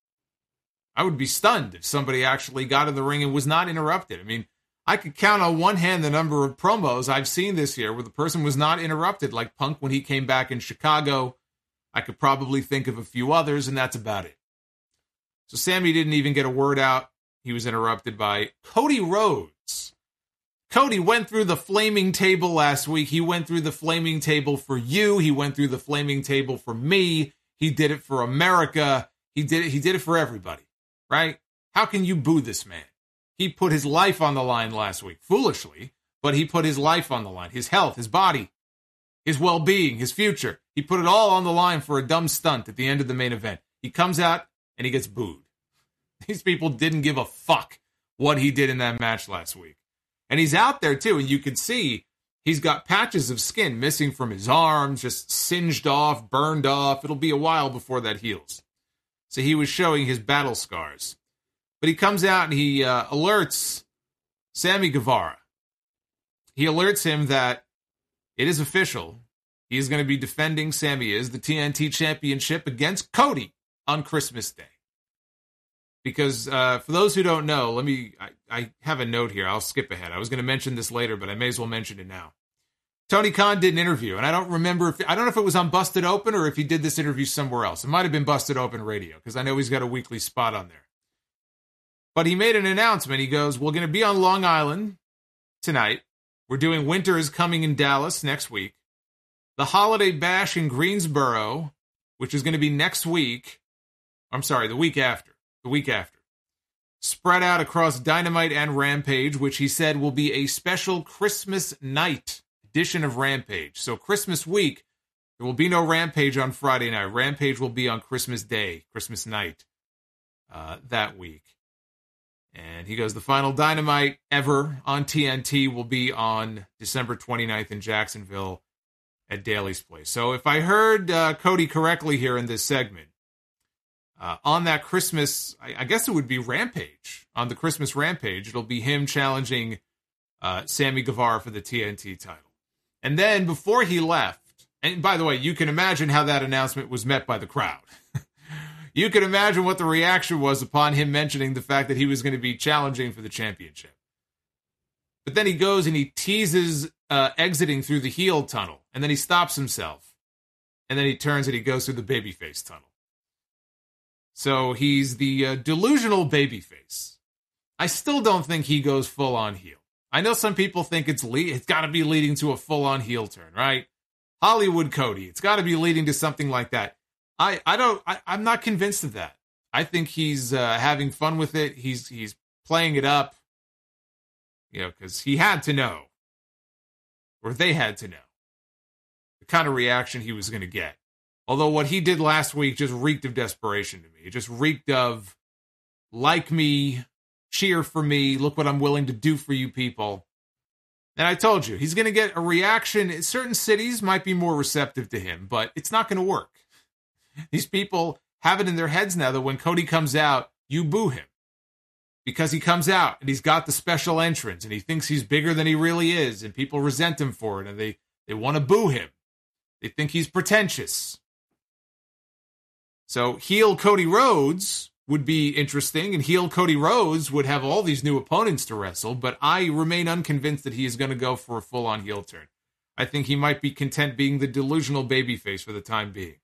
I would be stunned if somebody actually got in the ring and was not interrupted. I mean, I could count on one hand the number of promos I've seen this year where the person was not interrupted, like Punk when he came back in Chicago. I could probably think of a few others, and that's about it. So Sammy didn't even get a word out. He was interrupted by Cody Rhodes. Cody went through the flaming table last week. He went through the flaming table for you. He went through the flaming table for me. He did it for America. He did it for everybody, right? How can you boo this man? He put his life on the line last week, foolishly, but he put his life on the line, his health, his body, his well-being, his future. He put it all on the line for a dumb stunt at the end of the main event. He comes out and he gets booed. These people didn't give a fuck what he did in that match last week. And he's out there too, and you can see he's got patches of skin missing from his arms, just singed off, burned off. It'll be a while before that heals. So he was showing his battle scars. But he comes out and he alerts Sammy Guevara. He alerts him that it is official. He is going to be defending, Sammy is, the TNT Championship against Cody on Christmas Day. Because for those who don't know, I have a note here. I'll skip ahead. I was going to mention this later, but I may as well mention it now. Tony Khan did an interview, and I don't know if it was on Busted Open or if he did this interview somewhere else. It might have been Busted Open Radio, because I know he's got a weekly spot on there. But he made an announcement. He goes, we're going to be on Long Island tonight. We're doing Winter is Coming in Dallas next week. The Holiday Bash in Greensboro, which is going to be next week. I'm sorry, the week after. The week after. Spread out across Dynamite and Rampage, which he said will be a special Christmas night edition of Rampage. So Christmas week, there will be no Rampage on Friday night. Rampage will be on Christmas Day, Christmas night, that week. And he goes, the final Dynamite ever on TNT will be on December 29th in Jacksonville at Daly's Place. So if I heard Cody correctly here in this segment, on that Christmas, I guess it would be Rampage. On the Christmas Rampage, it'll be him challenging Sammy Guevara for the TNT title. And then before he left, and by the way, you can imagine how that announcement was met by the crowd. You can imagine what the reaction was upon him mentioning the fact that he was going to be challenging for the championship. But then he goes and he teases exiting through the heel tunnel, and then he stops himself. And then he turns and he goes through the babyface tunnel. So he's the delusional babyface. I still don't think he goes full-on heel. I know some people think it's got to be leading to a full-on heel turn, right? Hollywood Cody, it's got to be leading to something like that. I'm not convinced of that. I think he's having fun with it. He's playing it up, because he had to know, or they had to know, the kind of reaction he was going to get. Although what he did last week just reeked of desperation to me. It just reeked of, like me, cheer for me, look what I'm willing to do for you people. And I told you, he's going to get a reaction. Certain cities might be more receptive to him, but it's not going to work. These people have it in their heads now that when Cody comes out, you boo him. Because he comes out and he's got the special entrance and he thinks he's bigger than he really is, and people resent him for it and they want to boo him. They think he's pretentious. So heel Cody Rhodes would be interesting, and heel Cody Rhodes would have all these new opponents to wrestle, but I remain unconvinced that he is going to go for a full-on heel turn. I think he might be content being the delusional babyface for the time being.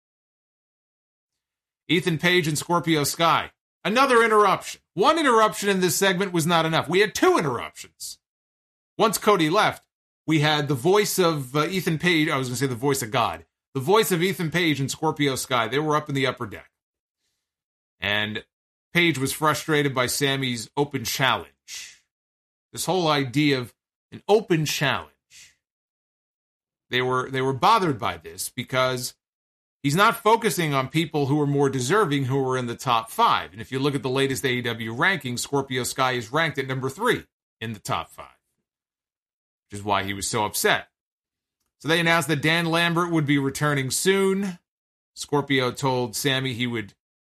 Ethan Page and Scorpio Sky. Another interruption. One interruption in this segment was not enough. We had two interruptions. Once Cody left, we had the voice of Ethan Page. I was going to say the voice of God. The voice of Ethan Page and Scorpio Sky. They were up in the upper deck. And Page was frustrated by Sammy's open challenge. This whole idea of an open challenge. They were bothered by this because he's not focusing on people who are more deserving, who are in the top 5. And if you look at the latest AEW rankings, Scorpio Sky is ranked at number 3 in the top 5, which is why he was so upset. So they announced that Dan Lambert would be returning soon. Scorpio told Sammy he would,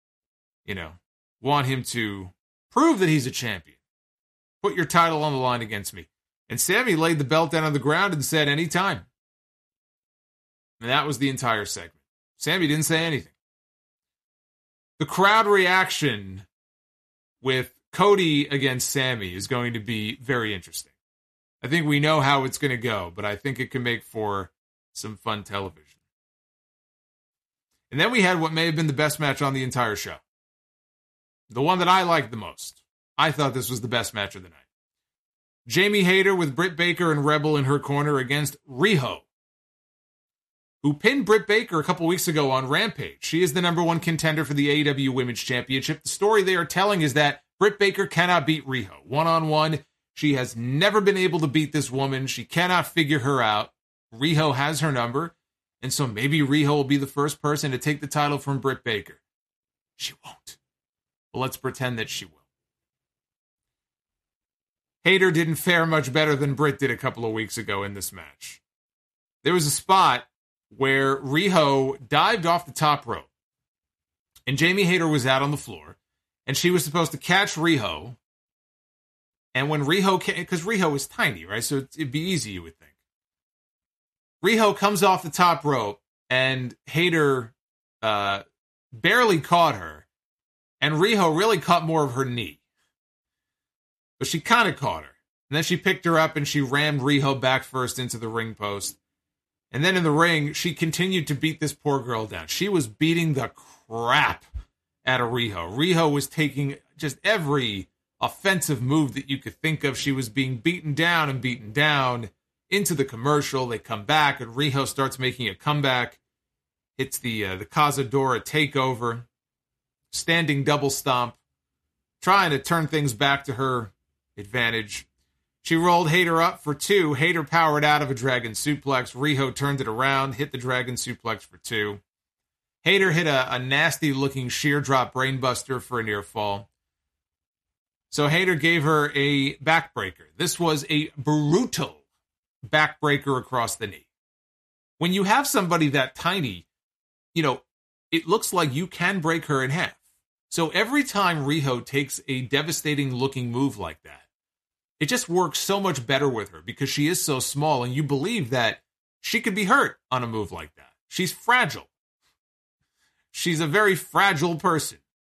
want him to prove that he's a champion. Put your title on the line against me. And Sammy laid the belt down on the ground and said, anytime. And that was the entire segment. Sammy didn't say anything. The crowd reaction with Cody against Sammy is going to be very interesting. I think we know how it's going to go, but I think it can make for some fun television. And then we had what may have been the best match on the entire show. The one that I liked the most. I thought this was the best match of the night. Jamie Hayter with Britt Baker and Rebel in her corner against Riho, who pinned Britt Baker a couple weeks ago on Rampage. She is the number 1 contender for the AEW Women's Championship. The story they are telling is that Britt Baker cannot beat Riho. One-on-one, she has never been able to beat this woman. She cannot figure her out. Riho has her number, and so maybe Riho will be the first person to take the title from Britt Baker. She won't. But let's pretend that she will. Hayter didn't fare much better than Britt did a couple of weeks ago in this match. There was a spot where Riho dived off the top rope, and Jamie Hayter was out on the floor, and she was supposed to catch Riho, and when Riho came, because Riho is tiny, right, so it'd be easy, you would think. Riho comes off the top rope, and Hayter barely caught her, and Riho really caught more of her knee. But she kind of caught her, and then she picked her up, and she rammed Riho back first into the ring post. And then in the ring, she continued to beat this poor girl down. She was beating the crap out of Riho. Riho was taking just every offensive move that you could think of. She was being beaten down into the commercial. They come back, and Riho starts making a comeback. Hits the Cazadora takeover. Standing double stomp. Trying to turn things back to her advantage. She rolled Hayter up for 2. Hayter powered out of a dragon suplex. Riho turned it around, hit the dragon suplex for 2. Hayter hit a nasty-looking sheer drop brainbuster for a near fall. So Hayter gave her a backbreaker. This was a brutal backbreaker across the knee. When you have somebody that tiny, it looks like you can break her in half. So every time Riho takes a devastating-looking move like that, it just works so much better with her because she is so small, and you believe that she could be hurt on a move like that. She's fragile. She's a very fragile person.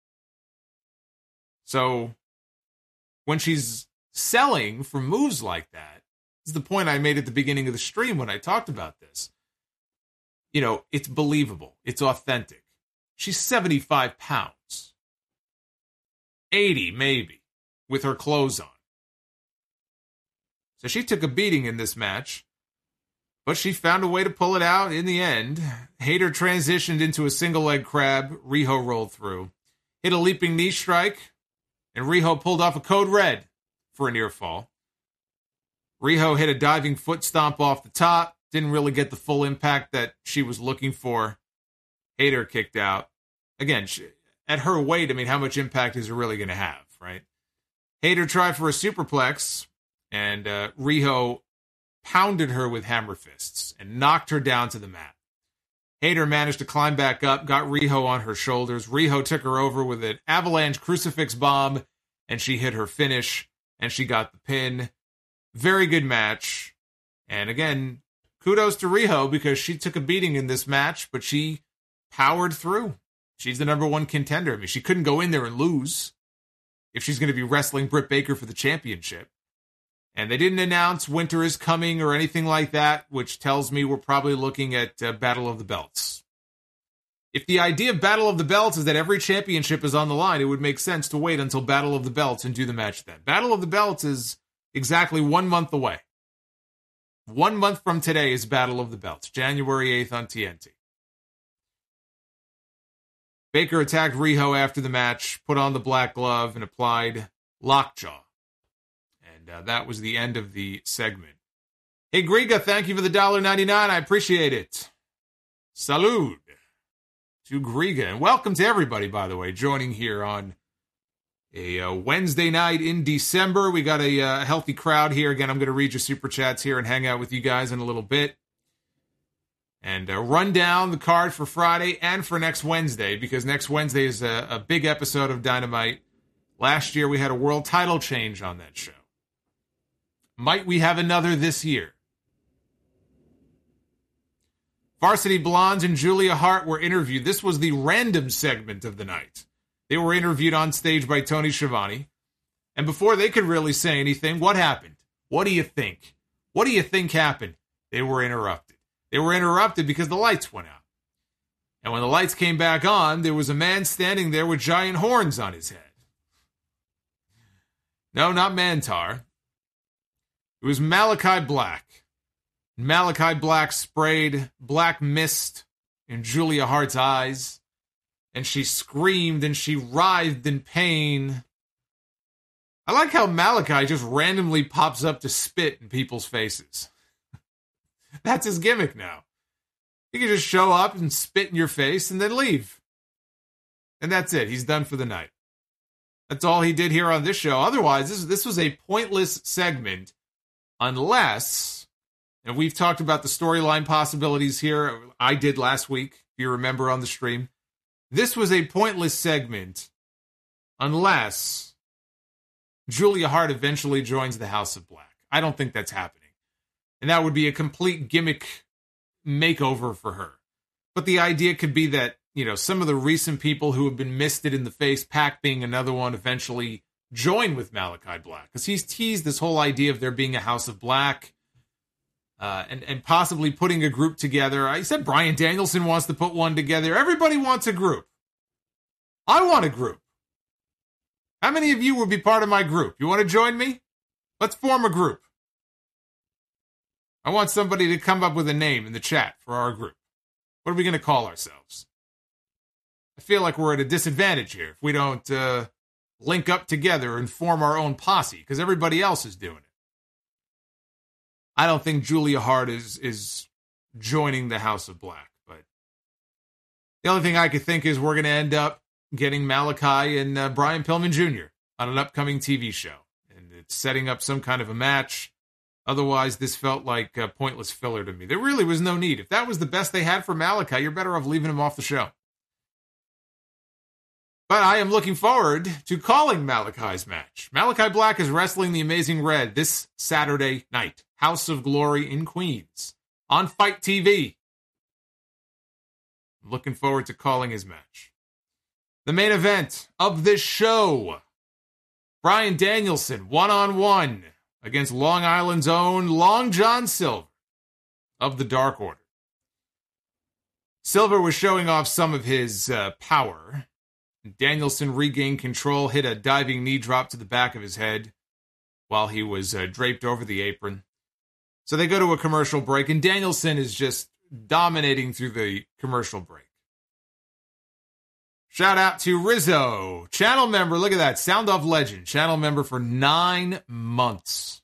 So when she's selling for moves like that, this is the point I made at the beginning of the stream when I talked about this. It's believable. It's authentic. She's 75 pounds. 80, maybe, with her clothes on. So she took a beating in this match, but she found a way to pull it out in the end. Hayter transitioned into a single leg crab. Riho rolled through. Hit a leaping knee strike, and Riho pulled off a code red for a near fall. Riho hit a diving foot stomp off the top. Didn't really get the full impact that she was looking for. Hayter kicked out. Again, at her weight, how much impact is it really going to have, right? Hayter tried for a superplex, and Riho pounded her with hammer fists and knocked her down to the mat. Hayter managed to climb back up, got Riho on her shoulders. Riho took her over with an avalanche crucifix bomb, and she hit her finish, and she got the pin. Very good match. And again, kudos to Riho because she took a beating in this match, but she powered through. She's the number one contender. I mean, she couldn't go in there and lose if she's going to be wrestling Britt Baker for the championship. And they didn't announce Winter is coming or anything like that, which tells me we're probably looking at Battle of the Belts. If the idea of Battle of the Belts is that every championship is on the line, it would make sense to wait until Battle of the Belts and do the match then. Battle of the Belts is exactly 1 month away. 1 month from today is Battle of the Belts, January 8th on TNT. Baker attacked Riho after the match, put on the black glove, and applied lockjaw. And that was the end of the segment. Hey, Griga, thank you for the $1.99. I appreciate it. Salud to Griga. And welcome to everybody, by the way, joining here on a Wednesday night in December. We got a healthy crowd here. Again, I'm going to read your super chats here and hang out with you guys in a little bit. And run down the card for Friday and for next Wednesday, because next Wednesday is a big episode of Dynamite. Last year, we had a world title change on that show. Might we have another this year? Varsity Blondes and Julia Hart were interviewed. This was the random segment of the night. They were interviewed on stage by Tony Schiavone. And before they could really say anything, what happened? What do you think? What do you think happened? They were interrupted. They were interrupted because the lights went out. And when the lights came back on, there was a man standing there with giant horns on his head. No, not Mantar. It was Malachi Black. Malachi Black sprayed black mist in Julia Hart's eyes, and she screamed and she writhed in pain. I like how Malachi just randomly pops up to spit in people's faces. That's his gimmick now. He can just show up and spit in your face and then leave. And that's it. He's done for the night. That's all he did here on this show. Otherwise, this was a pointless segment unless, and we've talked about the storyline possibilities here. I did last week, if you remember on the stream. This was a pointless segment unless Julia Hart eventually joins the House of Black. I don't think that's happening. And that would be a complete gimmick makeover for her. But the idea could be that, you know, some of the recent people who have been misted in the face, Pac being another one, eventually join with Malachi Black. Because he's teased this whole idea of there being a House of Black and possibly putting a group together. He said Bryan Danielson wants to put one together. Everybody wants a group. I want a group. How many of you would be part of my group? You want to join me? Let's form a group. I want somebody to come up with a name in the chat for our group. What are we going to call ourselves? I feel like we're at a disadvantage here if we don't link up together and form our own posse, because everybody else is doing it. I don't think Julia Hart is joining the House of Black, but the only thing I could think is we're going to end up getting Malachi and Brian Pillman Jr. on an upcoming TV show, and it's setting up some kind of a match. Otherwise, this felt like pointless filler to me. There really was no need. If that was the best they had for Malachi, you're better off leaving him off the show. But I am looking forward to calling Malachi's match. Malachi Black is wrestling the Amazing Red this Saturday night. House of Glory in Queens on Fight TV. I'm looking forward to calling his match. The main event of this show. Bryan Danielson, one-on-one against Long Island's own Long John Silver of the Dark Order. Silver was showing off some of his power. Danielson regained control, hit a diving knee drop to the back of his head while he was draped over the apron. So they go to a commercial break, and Danielson is just dominating through the commercial break. Shout out to Rizzo, channel member. Look at that. Sound Off Legend, channel member for 9 months.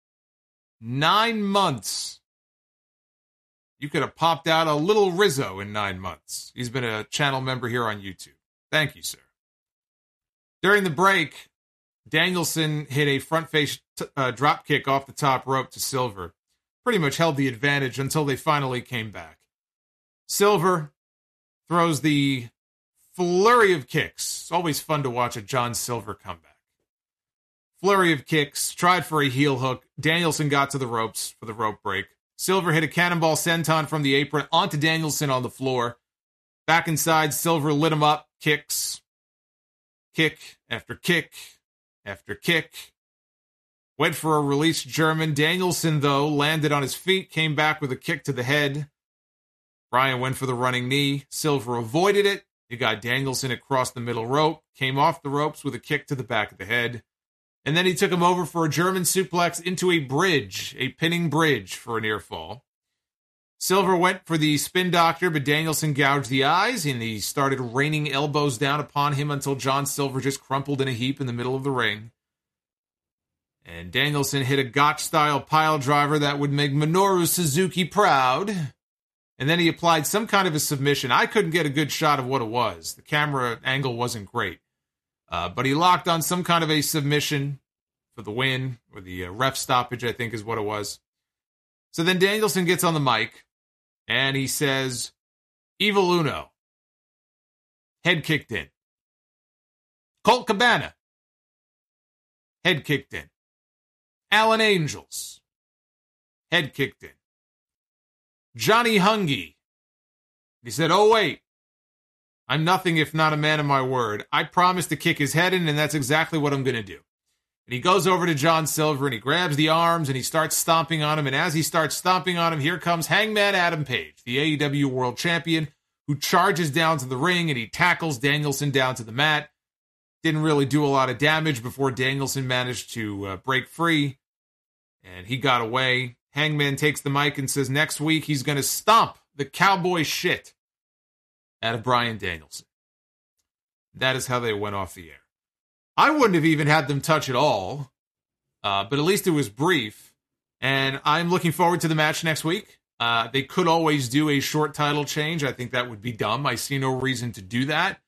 9 months. You could have popped out a little Rizzo in 9 months. He's been a channel member here on YouTube. Thank you, sir. During the break, Danielson hit a front face drop kick off the top rope to Silver. Pretty much held the advantage until they finally came back. Silver throws the flurry of kicks. It's always fun to watch a John Silver comeback. Flurry of kicks, tried for a heel hook. Danielson got to the ropes for the rope break. Silver hit a cannonball senton from the apron onto Danielson on the floor. Back inside, Silver lit him up. Kicks. Kick after kick after kick. Went for a released German. Danielson, though, landed on his feet, came back with a kick to the head. Bryan went for the running knee. Silver avoided it. He got Danielson across the middle rope, came off the ropes with a kick to the back of the head. And then he took him over for a German suplex into a bridge, a pinning bridge for a near fall. Silver went for the spin doctor, but Danielson gouged the eyes, and he started raining elbows down upon him until John Silver just crumpled in a heap in the middle of the ring. And Danielson hit a Gotch-style pile driver that would make Minoru Suzuki proud. And then he applied some kind of a submission. I couldn't get a good shot of what it was. The camera angle wasn't great. But he locked on some kind of a submission for the win, or the ref stoppage, I think is what it was. So then Danielson gets on the mic, and he says, Evil Uno. Head kicked in. Colt Cabana. Head kicked in. Alan Angels. Head kicked in. Johnny Hungy. He said, oh, wait. I'm nothing if not a man of my word. I promised to kick his head in, and that's exactly what I'm going to do. And he goes over to John Silver, and he grabs the arms, and he starts stomping on him. And as he starts stomping on him, here comes Hangman Adam Page, the AEW World Champion, who charges down to the ring, and he tackles Danielson down to the mat. Didn't really do a lot of damage before Danielson managed to break free, and he got away. Hangman takes the mic and says next week he's going to stomp the cowboy shit out of Bryan Danielson. That is how they went off the air. I wouldn't have even had them touch at all, but at least it was brief, and I'm looking forward to the match next week. They could always do a short title change. I think that would be dumb. I see no reason to do that.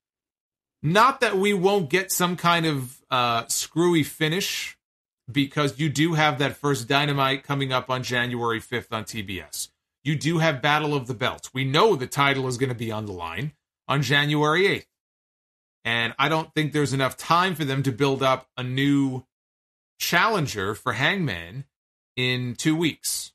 Not that we won't get some kind of screwy finish, because you do have that first Dynamite coming up on January 5th on TBS. You do have Battle of the Belts. We know the title is going to be on the line on January 8th. And I don't think there's enough time for them to build up a new challenger for Hangman in 2 weeks.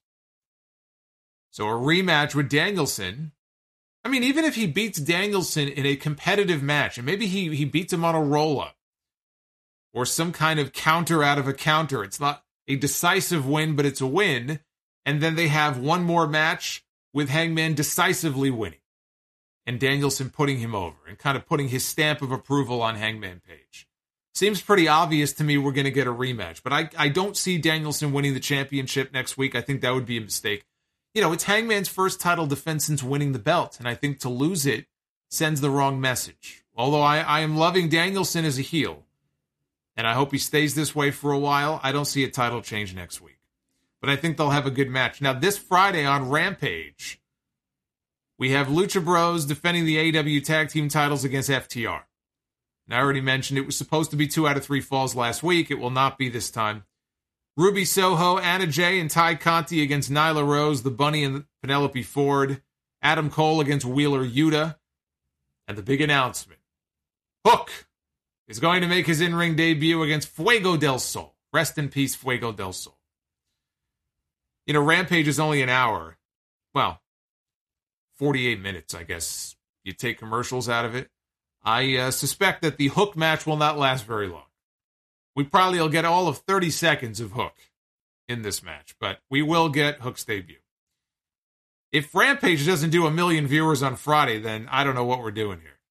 So a rematch with Danielson. I mean, even if he beats Danielson in a competitive match, and maybe he beats him on a roll-up, or some kind of counter out of a counter. It's not a decisive win, but it's a win. And then they have one more match with Hangman decisively winning, and Danielson putting him over and kind of putting his stamp of approval on Hangman Page. Seems pretty obvious to me we're going to get a rematch, but I don't see Danielson winning the championship next week. I think that would be a mistake. You know, it's Hangman's first title defense since winning the belt, and I think to lose it sends the wrong message. Although I am loving Danielson as a heel, and I hope he stays this way for a while, I don't see a title change next week. But I think they'll have a good match. Now, this Friday on Rampage, we have Lucha Bros defending the AEW Tag Team titles against FTR. And I already mentioned it was supposed to be 2 out of 3 falls last week. It will not be this time. Ruby Soho, Anna Jay, and Ty Conti against Nyla Rose, The Bunny, and Penelope Ford. Adam Cole against Wheeler Yuta. And the big announcement. Hook is going to make his in-ring debut against Fuego del Sol. Rest in peace, Fuego del Sol. You know, Rampage is only an hour. Well, 48 minutes, I guess. You take commercials out of it. I suspect that the Hook match will not last very long. We probably will get all of 30 seconds of Hook in this match, but we will get Hook's debut. If Rampage doesn't do 1 million viewers on Friday, then I don't know what we're doing here.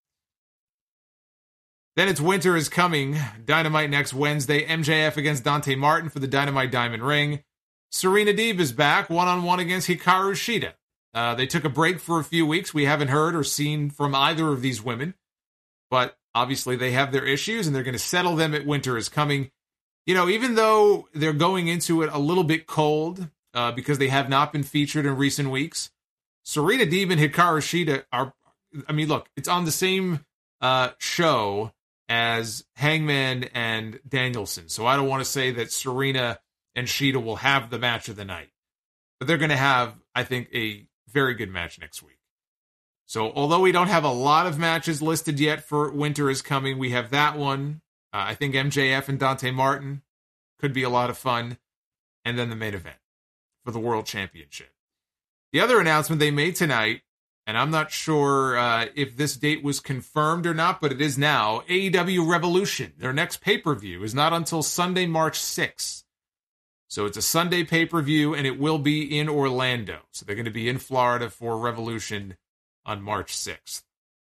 Then it's Winter is Coming. Dynamite next Wednesday. MJF against Dante Martin for the Dynamite Diamond Ring. Serena Deeb is back, one-on-one against Hikaru Shida. They took a break for a few weeks. We haven't heard or seen from either of these women. But obviously they have their issues, and they're going to settle them at Winter is Coming. You know, even though they're going into it a little bit cold, because they have not been featured in recent weeks, Serena Deeb and Hikaru Shida are, I mean, look, it's on the same show as Hangman and Danielson. So I don't want to say that Serena and Shida will have the match of the night. But they're going to have, I think, a very good match next week. So although we don't have a lot of matches listed yet for Winter is Coming, we have that one. I think MJF and Dante Martin could be a lot of fun. And then the main event for the World Championship. The other announcement they made tonight, and I'm not sure if this date was confirmed or not, but it is now, AEW Revolution. Their next pay-per-view is not until Sunday, March 6th. So it's a Sunday pay-per-view, and it will be in Orlando. So they're going to be in Florida for Revolution on March 6th.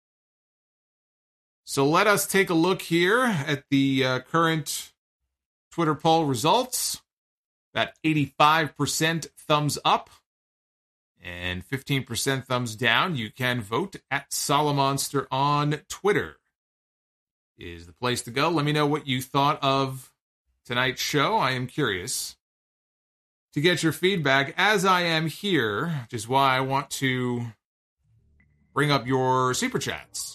So let us take a look here at the current Twitter poll results. That 85% thumbs up and 15% thumbs down. You can vote at Solomonster on Twitter is the place to go. Let me know what you thought of tonight's show. I am curious to get your feedback, as I am here, which is why I want to bring up your Super Chats.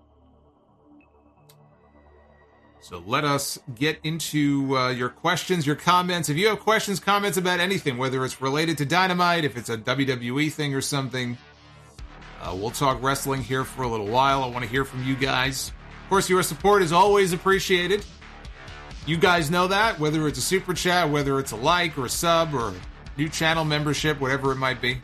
So let us get into your questions, your comments. If you have questions, comments about anything, whether it's related to Dynamite, if it's a WWE thing or something, we'll talk wrestling here for a little while. I want to hear from you guys. Of course, your support is always appreciated. You guys know that, whether it's a Super Chat, whether it's a like or a sub or a new channel membership, whatever it might be.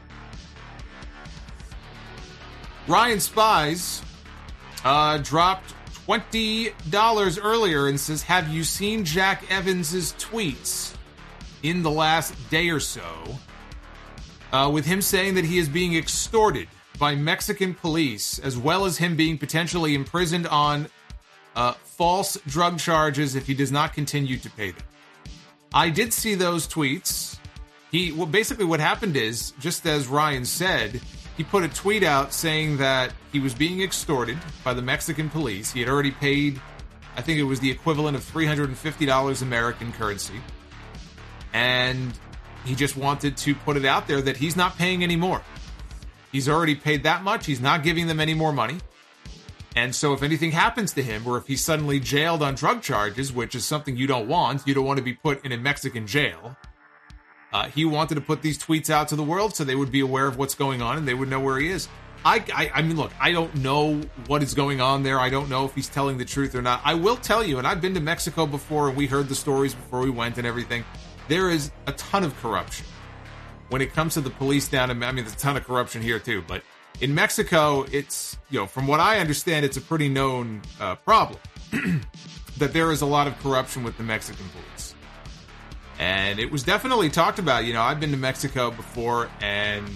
Ryan Spies dropped $20 earlier and says, have you seen Jack Evans's tweets in the last day or so with him saying that he is being extorted by Mexican police, as well as him being potentially imprisoned on false drug charges if he does not continue to pay them? I did see those tweets. Basically what happened is, just as Ryan said, he put a tweet out saying that he was being extorted by the Mexican police. He had already paid, I think it was the equivalent of $350 American currency. And he just wanted to put it out there that he's not paying any more. He's already paid that much. He's not giving them any more money. And so if anything happens to him, or if he's suddenly jailed on drug charges, which is something you don't want to be put in a Mexican jail, he wanted to put these tweets out to the world so they would be aware of what's going on and they would know where he is. I mean, look, I don't know what is going on there. I don't know if he's telling the truth or not. I will tell you, and I've been to Mexico before, and we heard the stories before we went and everything. There is a ton of corruption when it comes to the police down in, I mean, there's a ton of corruption here too, but in Mexico, it's, from what I understand, it's a pretty known problem that there is a lot of corruption with the Mexican police. And it was definitely talked about. I've been to Mexico before, and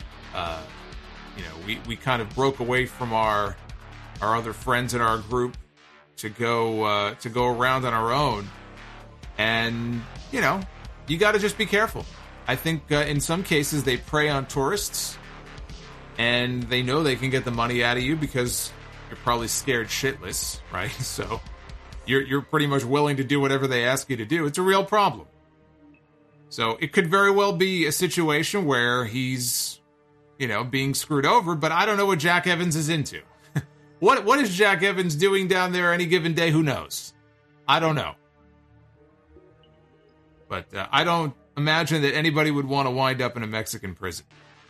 we kind of broke away from our other friends in our group to go around on our own. And you got to just be careful. I think in some cases they prey on tourists, and they know they can get the money out of you because you're probably scared shitless, right? So you're pretty much willing to do whatever they ask you to do. It's a real problem. So it could very well be a situation where he's, being screwed over, but I don't know what Jack Evans is into. What is Jack Evans doing down there any given day? Who knows? I don't know. But I don't imagine that anybody would want to wind up in a Mexican prison.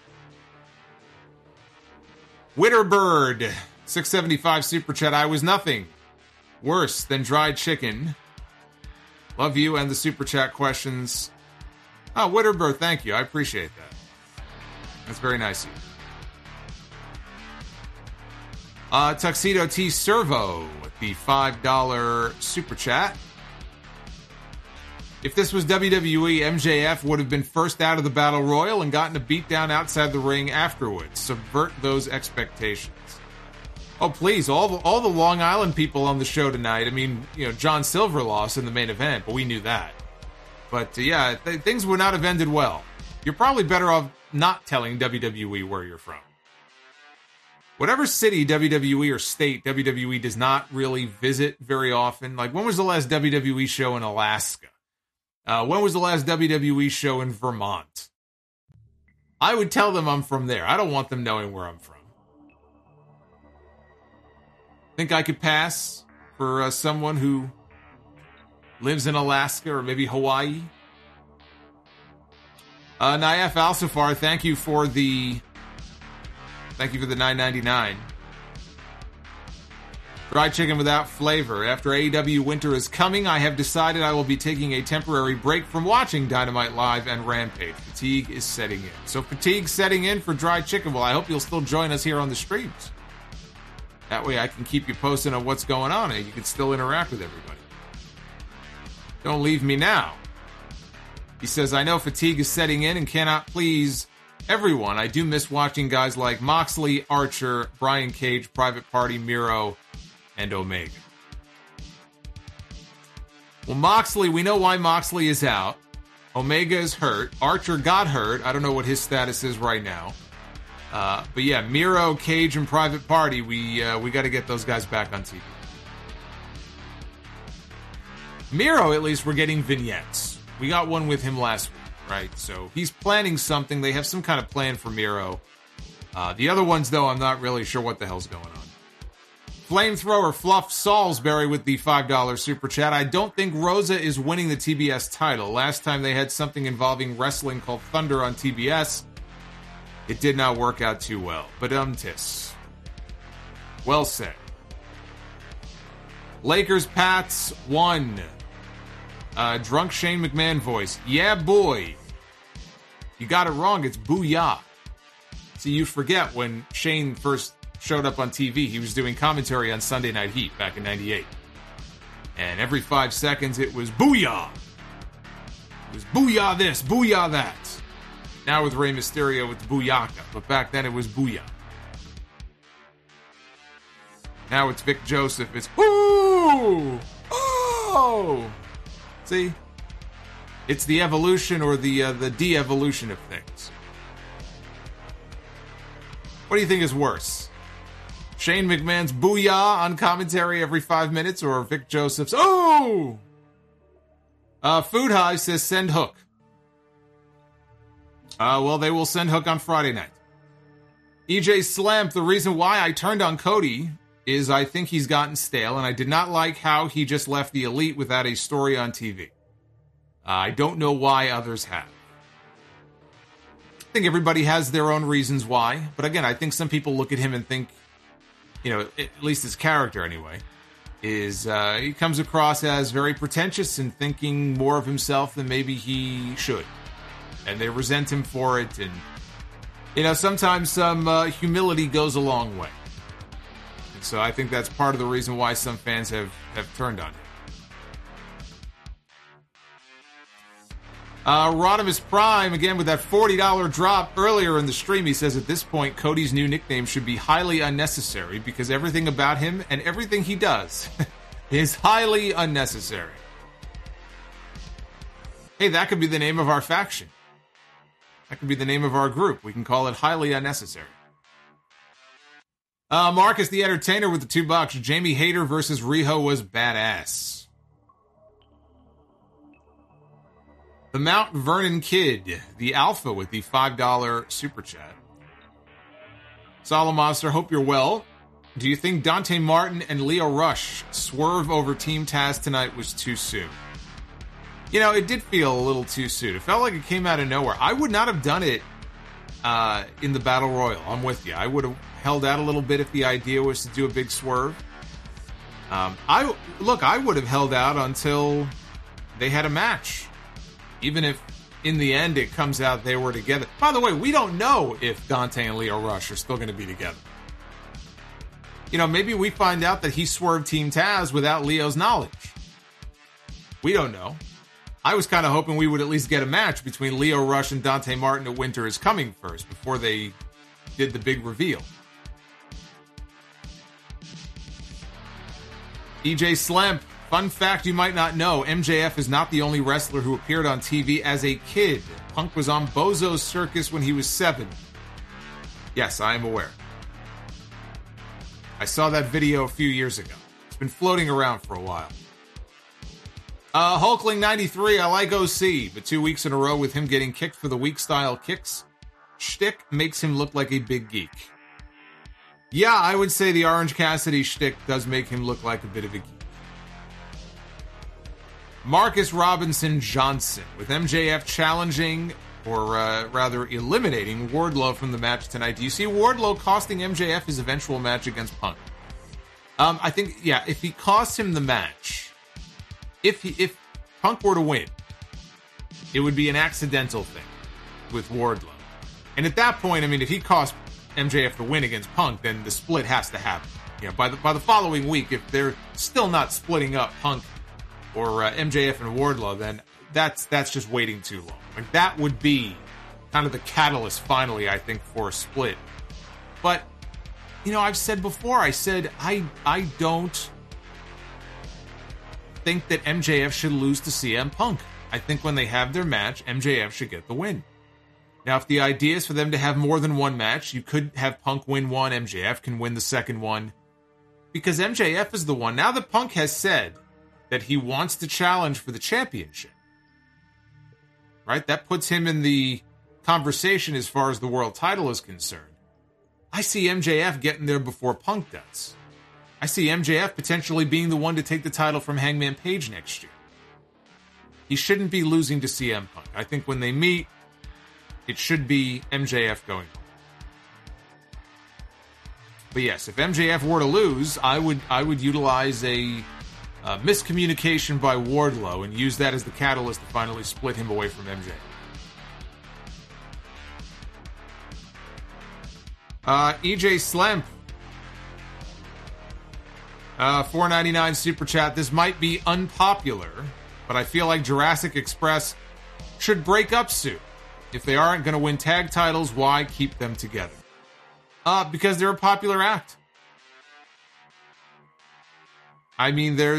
Witterbird, 675 Super Chat. I was nothing worse than dried chicken. Love you and the Super Chat questions. Oh, Witterbird, thank you. I appreciate that. That's very nice of you. Tuxedo T Servo with the $5 Super Chat. If this was WWE, MJF would have been first out of the Battle Royal and gotten a beatdown outside the ring afterwards. Subvert those expectations. Oh, please, all the Long Island people on the show tonight. I mean, John Silver lost in the main event, but we knew that. But yeah, things would not have ended well. You're probably better off not telling WWE where you're from. Whatever city WWE or state WWE does not really visit very often. Like, when was the last WWE show in Alaska? When was the last WWE show in Vermont? I would tell them I'm from there. I don't want them knowing where I'm from. Think I could pass for someone who lives in Alaska or maybe Hawaii? Naif Al-Safar, thank you for the $9.99. Fried chicken without flavor. After AEW Winter is Coming, I have decided I will be taking a temporary break from watching Dynamite Live and Rampage. Fatigue is setting in. So fatigue setting in for Dry Chicken. Well, I hope you'll still join us here on the streams. That way I can keep you posted on what's going on and you can still interact with everybody. Don't leave me now. He says, I know fatigue is setting in and cannot please everyone. I do miss watching guys like Moxley, Archer, Brian Cage, Private Party, Miro, and Omega. Well, Moxley, we know why Moxley is out. Omega is hurt. Archer got hurt. I don't know what his status is right now. But yeah, Miro, Cage, and Private Party, we got to get those guys back on TV. Miro, at least, we're getting vignettes. We got one with him last week, right? So he's planning something. They have some kind of plan for Miro. The other ones, though, I'm not really sure what the hell's going on. Flamethrower Fluff Salisbury with the $5 super chat. I don't think Rosa is winning the TBS title. Last time they had something involving wrestling called Thunder on TBS. It did not work out too well. But tis. Well said. Lakers Pats 1. Drunk Shane McMahon voice. Yeah, boy. You got it wrong. It's booyah. See, you forget when Shane first showed up on TV, he was doing commentary on Sunday Night Heat back in 98. And every 5 seconds, it was booyah. It was booyah this, booyah that. Now with Rey Mysterio, it's booyaka. But back then, it was booyah. Now it's Vic Joseph. It's ooh! Oh! See? It's the evolution or the de-evolution of things. What do you think is worse? Shane McMahon's booyah on commentary every 5 minutes, or Vic Joseph's oh! Food Hive says send Hook. Well, they will send Hook on Friday night. EJ Slamp, the reason why I turned on Cody is I think he's gotten stale, and I did not like how he just left the Elite without a story on TV. I don't know why others have. I think everybody has their own reasons why, but again, I think some people look at him and think, you know, at least his character anyway, is he comes across as very pretentious and thinking more of himself than maybe he should. And they resent him for it. And, you know, sometimes some humility goes a long way. And so I think that's part of the reason why some fans have turned on him. Rodimus Prime, again, with that $40 drop earlier in the stream, he says at this point, Cody's new nickname should be highly unnecessary because everything about him and everything he does is highly unnecessary. Hey, that could be the name of our faction. That could be the name of our group. We can call it highly unnecessary. Marcus the Entertainer with the $2. Jamie Hayter versus Riho was badass. The Mount Vernon Kid, the Alpha with the $5 super chat. Solomonster, hope you're well. Do you think Dante Martin and Leo Rush swerve over Team Taz tonight was too soon? You know, it did feel a little too soon. It felt like it came out of nowhere. I would not have done it in the Battle Royal. I'm with you. I would have held out a little bit if the idea was to do a big swerve. I would have held out until they had a match. Even if, in the end, it comes out they were together. By the way, we don't know if Dante and Leo Rush are still going to be together. You know, maybe we find out that he swerved Team Taz without Leo's knowledge. We don't know. I was kind of hoping we would at least get a match between Leo Rush and Dante Martin at Winter is Coming first, before they did the big reveal. EJ Slamp. Fun fact you might not know, MJF is not the only wrestler who appeared on TV as a kid. Punk was on Bozo's Circus when he was 7. Yes, I am aware. I saw that video a few years ago. It's been floating around for a while. Hulkling93, I like OC, but 2 weeks in a row with him getting kicked for the weak style kicks shtick makes him look like a big geek. Yeah, I would say the Orange Cassidy shtick does make him look like a bit of a geek. Marcus Robinson Johnson, with MJF challenging, or rather eliminating, Wardlow from the match tonight. Do you see Wardlow costing MJF his eventual match against Punk? I think, yeah, if he costs him the match, if Punk were to win, it would be an accidental thing with Wardlow. And at that point, I mean, if he costs MJF the win against Punk, then the split has to happen. You know, by the following week, if they're still not splitting up Punk or MJF and Wardlow, then that's just waiting too long. Like, that would be kind of the catalyst, finally, I think, for a split. But, you know, I've said before, I don't think that MJF should lose to CM Punk. I think when they have their match, MJF should get the win. Now, if the idea is for them to have more than one match, you could have Punk win one, MJF can win the second one. Because MJF is the one, now that Punk has said that he wants to challenge for the championship, right? That puts him in the conversation as far as the world title is concerned. I see MJF getting there before Punk does. I see MJF potentially being the one to take the title from Hangman Page next year. He shouldn't be losing to CM Punk. I think when they meet, it should be MJF going home. But yes, if MJF were to lose, I would utilize a miscommunication by Wardlow and use that as the catalyst to finally split him away from MJF. EJ Slemp, $4.99 super chat. This might be unpopular, but I feel like Jurassic Express should break up soon. If they aren't going to win tag titles, why keep them together? Because they're a popular act. I mean, there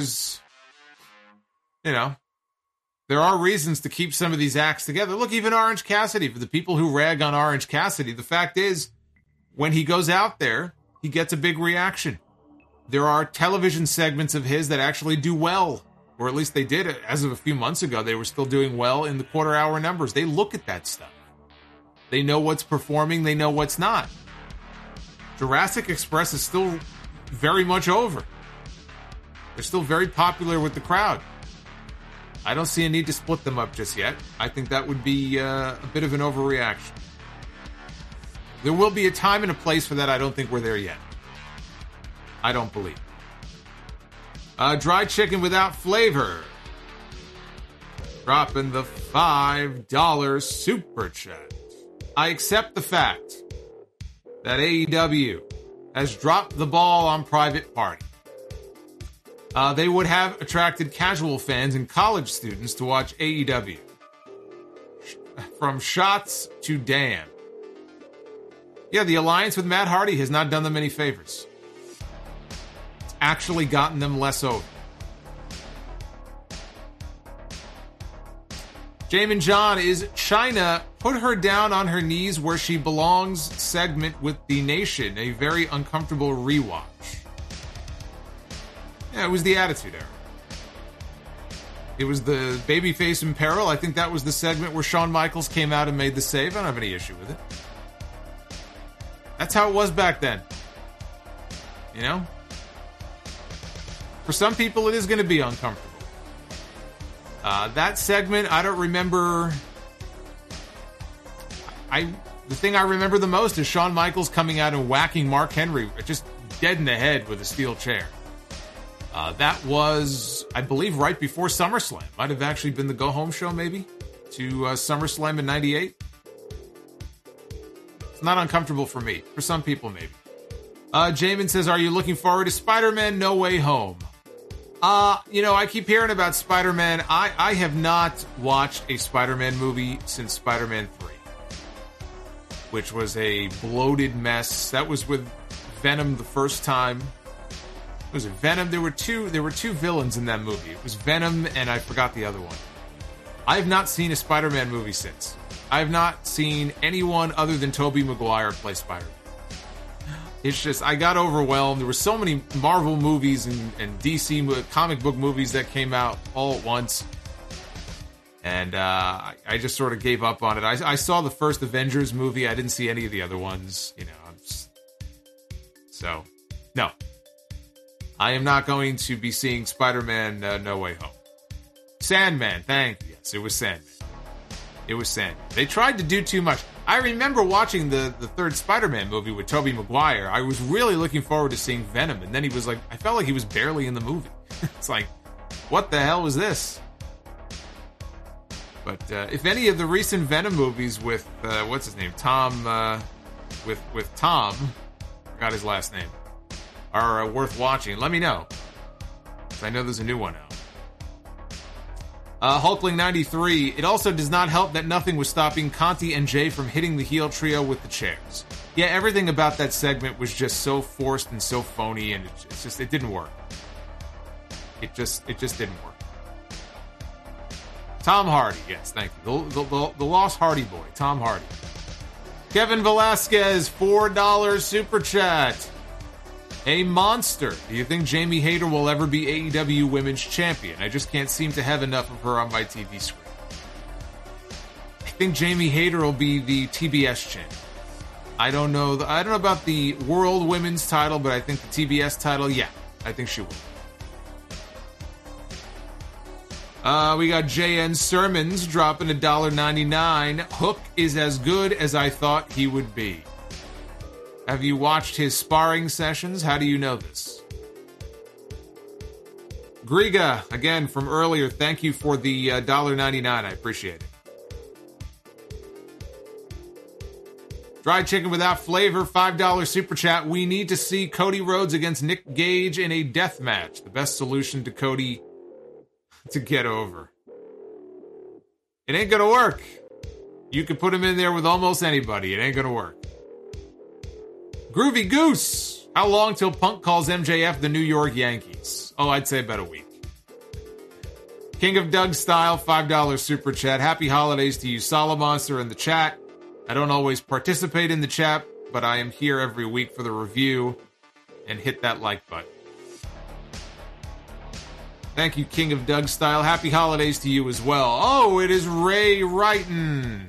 are reasons to keep some of these acts together. Look, even Orange Cassidy, for the people who rag on Orange Cassidy, the fact is, when he goes out there, he gets a big reaction. There are television segments of his that actually do well, or at least they did. As of a few months ago, they were still doing well in the quarter-hour numbers. They look at that stuff. They know what's performing. They know what's not. Jurassic Express is still very much over. They're still very popular with the crowd. I don't see a need to split them up just yet. I think that would be a bit of an overreaction. There will be a time and a place for that. I don't think we're there yet. I don't believe. Dry chicken without flavor. Dropping the $5 super chat. I accept the fact that AEW has dropped the ball on Private Party. They would have attracted casual fans and college students to watch AEW. From shots to damn. Yeah, the alliance with Matt Hardy has not done them any favors. It's actually gotten them less over. Jamin John, is China put her down on her knees where she belongs segment with the Nation a very uncomfortable rewatch? Yeah, it was the Attitude Era. It was the Babyface in Peril. I think that was the segment where Shawn Michaels came out and made the save. I don't have any issue with it. That's how it was back then. You know? For some people, it is going to be uncomfortable. That segment, I don't remember. The thing I remember the most is Shawn Michaels coming out and whacking Mark Henry just dead in the head with a steel chair. That was, I believe, right before SummerSlam. Might have actually been the go-home show, maybe, to SummerSlam in '98. It's not uncomfortable for me. For some people, maybe. Jamin says, are you looking forward to Spider-Man No Way Home? I keep hearing about Spider-Man. I have not watched a Spider-Man movie since Spider-Man 3, which was a bloated mess. That was with Venom the first time. Was it Venom? There were two villains in that movie. It was Venom, and I forgot the other one. I have not seen a Spider-Man movie since. I have not seen anyone other than Tobey Maguire play Spider-Man. It's just, I got overwhelmed. There were so many Marvel movies and DC comic book movies that came out all at once. And I just sort of gave up on it. I saw the first Avengers movie. I didn't see any of the other ones. So, no. I am not going to be seeing Spider-Man No Way Home. Sandman, thank you. Yes, it was Sandman. It was Sandman. They tried to do too much. I remember watching the third Spider-Man movie with Tobey Maguire. I was really looking forward to seeing Venom, and then he was like, I felt like he was barely in the movie. It's like, what the hell was this? But if any of the recent Venom movies with, what's his name? Tom, with Tom, forgot his last name, are worth watching, let me know. I know there's a new one out. Hulkling93, it also does not help that nothing was stopping Conti and Jay from hitting the heel trio with the chairs. Yeah, everything about that segment was just so forced and so phony, and it didn't work. It just didn't work. Tom Hardy, yes, thank you. The Lost Hardy boy, Tom Hardy. Kevin Velasquez, $4 super chat. A monster. Do you think Jamie Hayter will ever be AEW Women's Champion? I just can't seem to have enough of her on my TV screen. I think Jamie Hayter will be the TBS champion. I don't know about the World Women's title, but I think the TBS title, yeah, I think she will. We got JN Sermons dropping $1.99. Hook is as good as I thought he would be. Have you watched his sparring sessions? How do you know this? Griga, again from earlier, thank you for the $1.99. I appreciate it. Fried chicken without flavor, $5 super chat. We need to see Cody Rhodes against Nick Gage in a death match. The best solution to Cody to get over. It ain't gonna work. You can put him in there with almost anybody. It ain't gonna work. Groovy Goose. How long till Punk calls MJF the New York Yankees? Oh, I'd say about a week. King of Doug Style, $5 super chat. Happy holidays to you, Solomonster, in the chat. I don't always participate in the chat, but I am here every week for the review. And hit that like button. Thank you, King of Doug Style. Happy holidays to you as well. Oh, it is Ray Wrighton.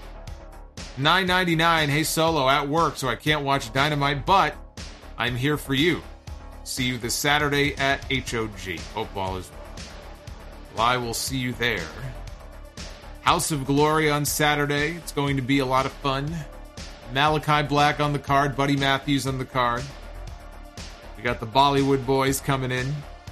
$9.99. Hey, Solo, at work, so I can't watch Dynamite, but I'm here for you. See you this Saturday at HOG. Hope all is well. I will see you there. House of Glory on Saturday. It's going to be a lot of fun. Malachi Black on the card. Buddy Matthews on the card. We got the Bollywood boys coming in.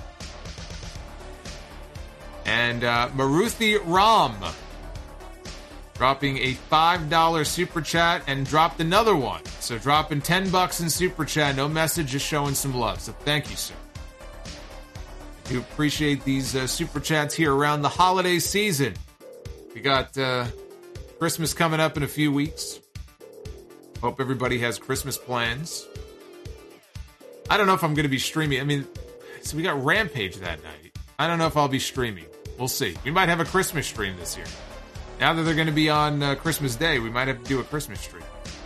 And Maruthi Ram dropping a $5 super chat and dropped another one. So dropping $10 in super chat. No message, just showing some love. So thank you, sir. I do appreciate these super chats here around the holiday season. We got Christmas coming up in a few weeks. Hope everybody has Christmas plans. I don't know if I'm going to be streaming. I mean, so we got Rampage that night. I don't know if I'll be streaming. We'll see. We might have a Christmas stream this year. Now that they're going to be on Christmas Day, we might have to do a Christmas stream.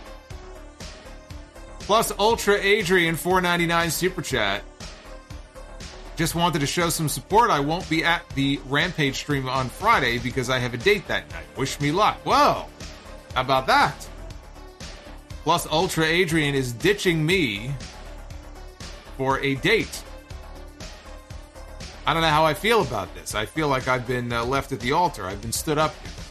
Plus, Ultra Adrian, $4.99 super chat. Just wanted to show some support. I won't be at the Rampage stream on Friday because I have a date that night. Wish me luck. Whoa! How about that? Plus, Ultra Adrian is ditching me for a date. I don't know how I feel about this. I feel like I've been left at the altar. I've been stood up here.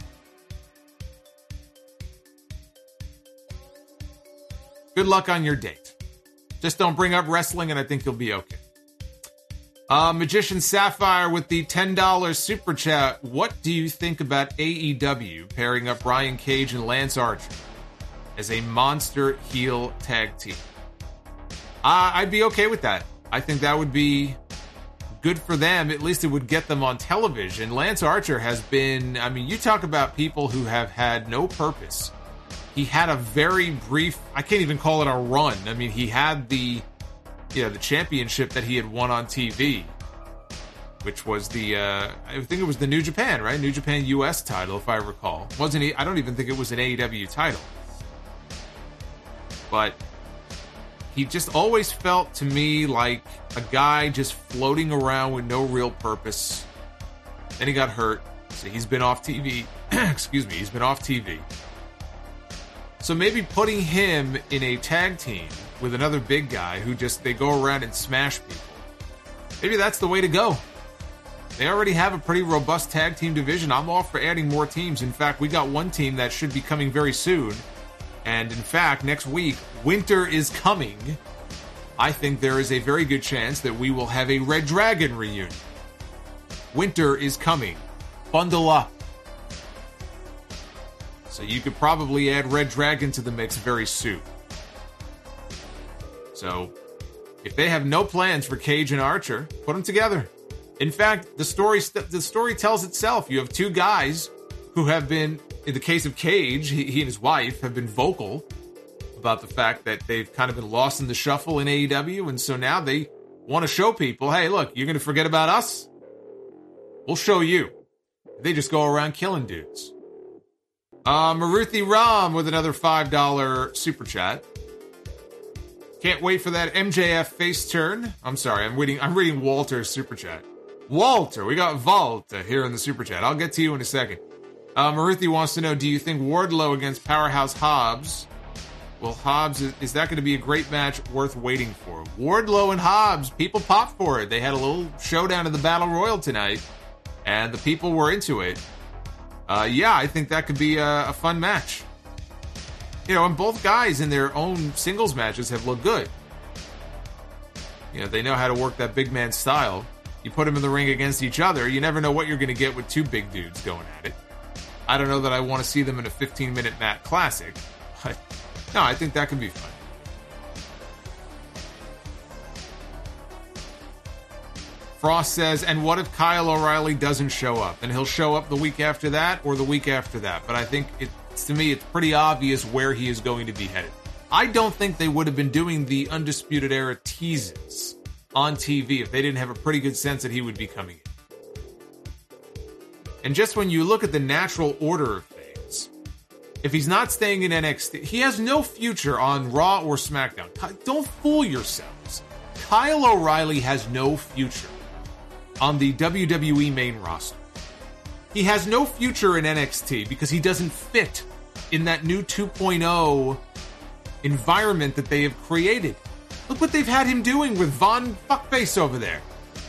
Good luck on your date. Just don't bring up wrestling and I think you'll be okay. Magician Sapphire with the $10 super chat. What do you think about AEW pairing up Brian Cage and Lance Archer as a monster heel tag team? I'd be okay with that. I think that would be good for them. At least it would get them on television. Lance Archer has been, I mean, you talk about people who have had no purpose. He had a very brief, I can't even call it a run. I mean, he had the championship that he had won on TV, which was the, I think it was the New Japan, right? New Japan US title, if I recall. Wasn't he? I don't even think it was an AEW title. But he just always felt to me like a guy just floating around with no real purpose. Then he got hurt, so he's been off TV. Excuse me, he's been off TV. So maybe putting him in a tag team with another big guy who just, they go around and smash people. Maybe that's the way to go. They already have a pretty robust tag team division. I'm all for adding more teams. In fact, we got one team that should be coming very soon. And in fact, next week, winter is coming. I think there is a very good chance that we will have a Red Dragon reunion. Winter is coming. Bundle up. So you could probably add Red Dragon to the mix very soon. So, if they have no plans for Cage and Archer, put them together. In fact, the story tells itself. You have two guys who have been, in the case of Cage, he and his wife have been vocal about the fact that they've kind of been lost in the shuffle in AEW, and so now they want to show people, hey, look, you're going to forget about us? We'll show you. They just go around killing dudes. Maruthi Ram with another $5 super chat. Can't wait for that MJF face turn. I'm sorry, I'm reading Walter's super chat. Walter, we got Volta here in the super chat. I'll get to you in a second. Maruthi wants to know, do you think Wardlow against Powerhouse Hobbs? Well, Hobbs, is that going to be a great match worth waiting for? Wardlow and Hobbs, people popped for it. They had a little showdown in the Battle Royal tonight, and the people were into it. Yeah, I think that could be a fun match. You know, and both guys in their own singles matches have looked good. You know, they know how to work that big man style. You put them in the ring against each other, you never know what you're going to get with two big dudes going at it. I don't know that I want to see them in a 15-minute Mat Classic, but no, I think that could be fun. Frost says, and what if Kyle O'Reilly doesn't show up? And he'll show up the week after that or the week after that. But I think, to me, it's pretty obvious where he is going to be headed. I don't think they would have been doing the Undisputed Era teases on TV if they didn't have a pretty good sense that he would be coming in. And just when you look at the natural order of things, if he's not staying in NXT, he has no future on Raw or SmackDown. Don't fool yourselves. Kyle O'Reilly has no future on the WWE main roster. He has no future in NXT because he doesn't fit in that new 2.0 environment that they have created. Look what they've had him doing with Von Fuckface over there.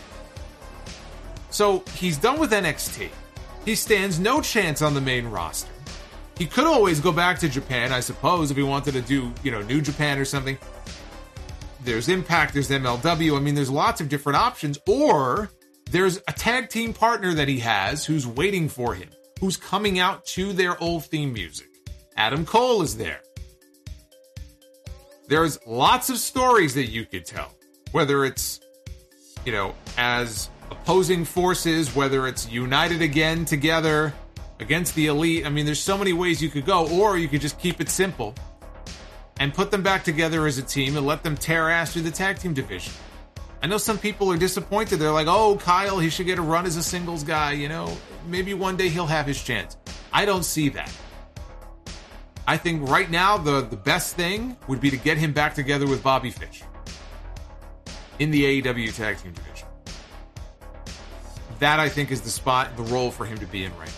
So he's done with NXT. He stands no chance on the main roster. He could always go back to Japan, I suppose, if he wanted to do, New Japan or something. There's Impact, there's MLW. I mean, there's lots of different options. Or there's a tag team partner that he has who's waiting for him, who's coming out to their old theme music. Adam Cole is there. There's lots of stories that you could tell, whether it's, as opposing forces, whether it's united again together against the Elite. I mean, there's so many ways you could go, or you could just keep it simple and put them back together as a team and let them tear ass through the tag team division. I know some people are disappointed. They're like, oh, Kyle, he should get a run as a singles guy, Maybe one day he'll have his chance. I don't see that. I think right now the best thing would be to get him back together with Bobby Fish in the AEW tag team division. That, I think, is the role for him to be in right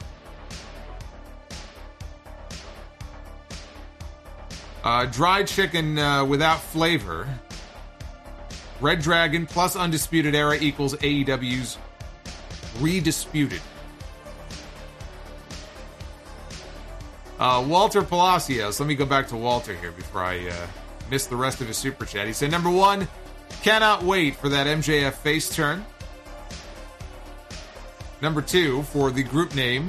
now. Dried chicken without flavor. Red Dragon plus Undisputed Era equals AEW's Redisputed. Walter Palacios. Let me go back to Walter here before I miss the rest of his super chat. He said, number one, cannot wait for that MJF face turn. Number two, for the group name,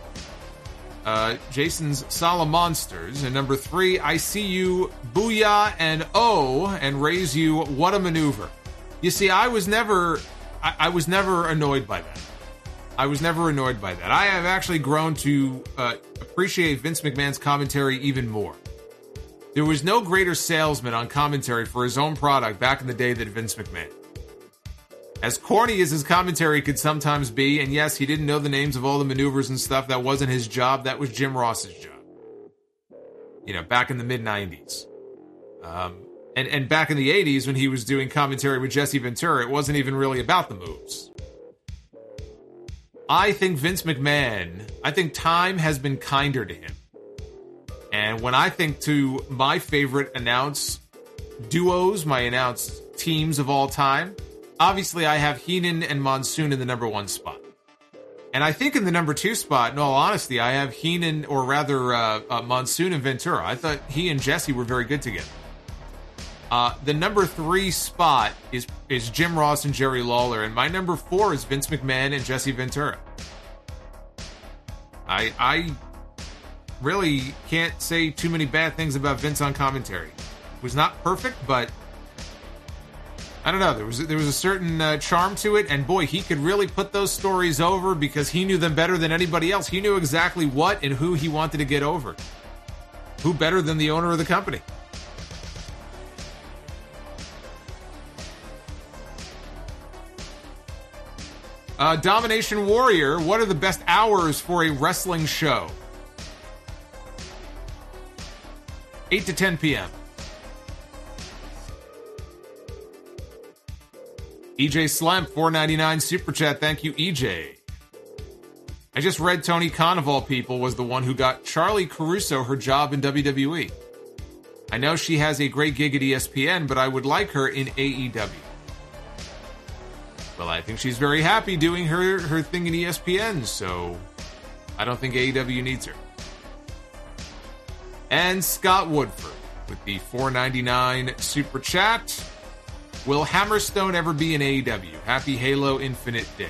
Jason's Salamonsters. And number three, I see you, booyah and oh, and raise you, what a maneuver. You see, I was never annoyed by that. I have actually grown to appreciate Vince McMahon's commentary even more. There was no greater salesman on commentary for his own product back in the day than Vince McMahon. As corny as his commentary could sometimes be, and yes, he didn't know the names of all the maneuvers and stuff, that wasn't his job, that was Jim Ross's job. Back in the mid-90s. And back in the 80s when he was doing commentary with Jesse Ventura, it wasn't even really about the moves. I think Vince McMahon, time has been kinder to him. And when I think to my favorite announced duos, my announced teams of all time, obviously I have Heenan and Monsoon in the number 1 spot. And I think in the number 2 spot, in all honesty, I have Heenan, or rather Monsoon and Ventura. I thought he and Jesse were very good together. The number 3 spot is Jim Ross and Jerry Lawler, and my number 4 is Vince McMahon and Jesse Ventura. I really can't say too many bad things about Vince on commentary. It was not perfect, but I don't know. There was a certain charm to it, and boy, he could really put those stories over because he knew them better than anybody else. He knew exactly what and who he wanted to get over. Who better than the owner of the company? Domination Warrior, what are the best hours for a wrestling show? 8 to 10 p.m. EJ Slamp, $4.99 Super Chat. Thank you, EJ. I just read Tony Khan, of all people, was the one who got Charlie Caruso her job in WWE. I know she has a great gig at ESPN, but I would like her in AEW. Well, I think she's very happy doing her thing in ESPN, so I don't think AEW needs her. And Scott Woodford with the $4.99 Super Chat. Will Hammerstone ever be in AEW? Happy Halo Infinite Day.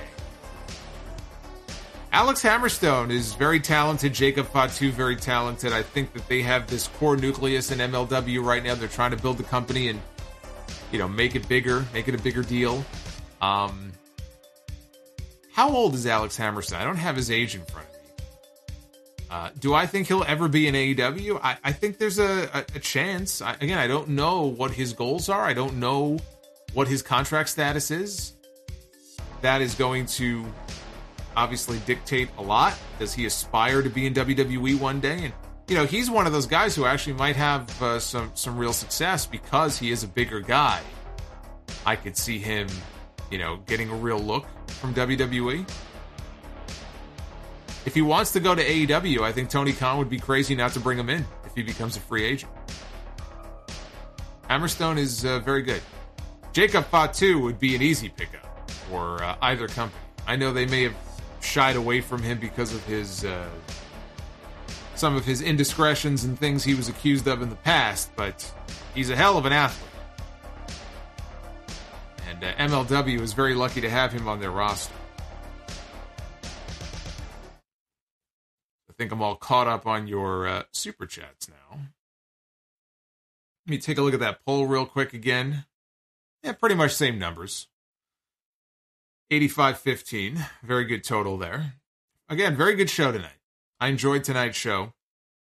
Alex Hammerstone is very talented. Jacob Fatu, very talented. I think that they have this core nucleus in MLW right now. They're trying to build the company and, make it bigger, make it a bigger deal. How old is Alex Hammerstone? I don't have his age in front of me. Do I think he'll ever be in AEW? I think there's a chance. I don't know what his goals are. I don't know what his contract status is. That is going to obviously dictate a lot. Does he aspire to be in WWE one day? And, he's one of those guys who actually might have some real success because he is a bigger guy. I could see him, getting a real look from WWE. If he wants to go to AEW, I think Tony Khan would be crazy not to bring him in if he becomes a free agent. Hammerstone is very good. Jacob Fatu would be an easy pickup for either company. I know they may have shied away from him because of his some of his indiscretions and things he was accused of in the past, but he's a hell of an athlete. And MLW is very lucky to have him on their roster. I think I'm all caught up on your super chats now. Let me take a look at that poll real quick again. Yeah, pretty much same numbers. 85-15. Very good total there. Again, very good show tonight. I enjoyed tonight's show.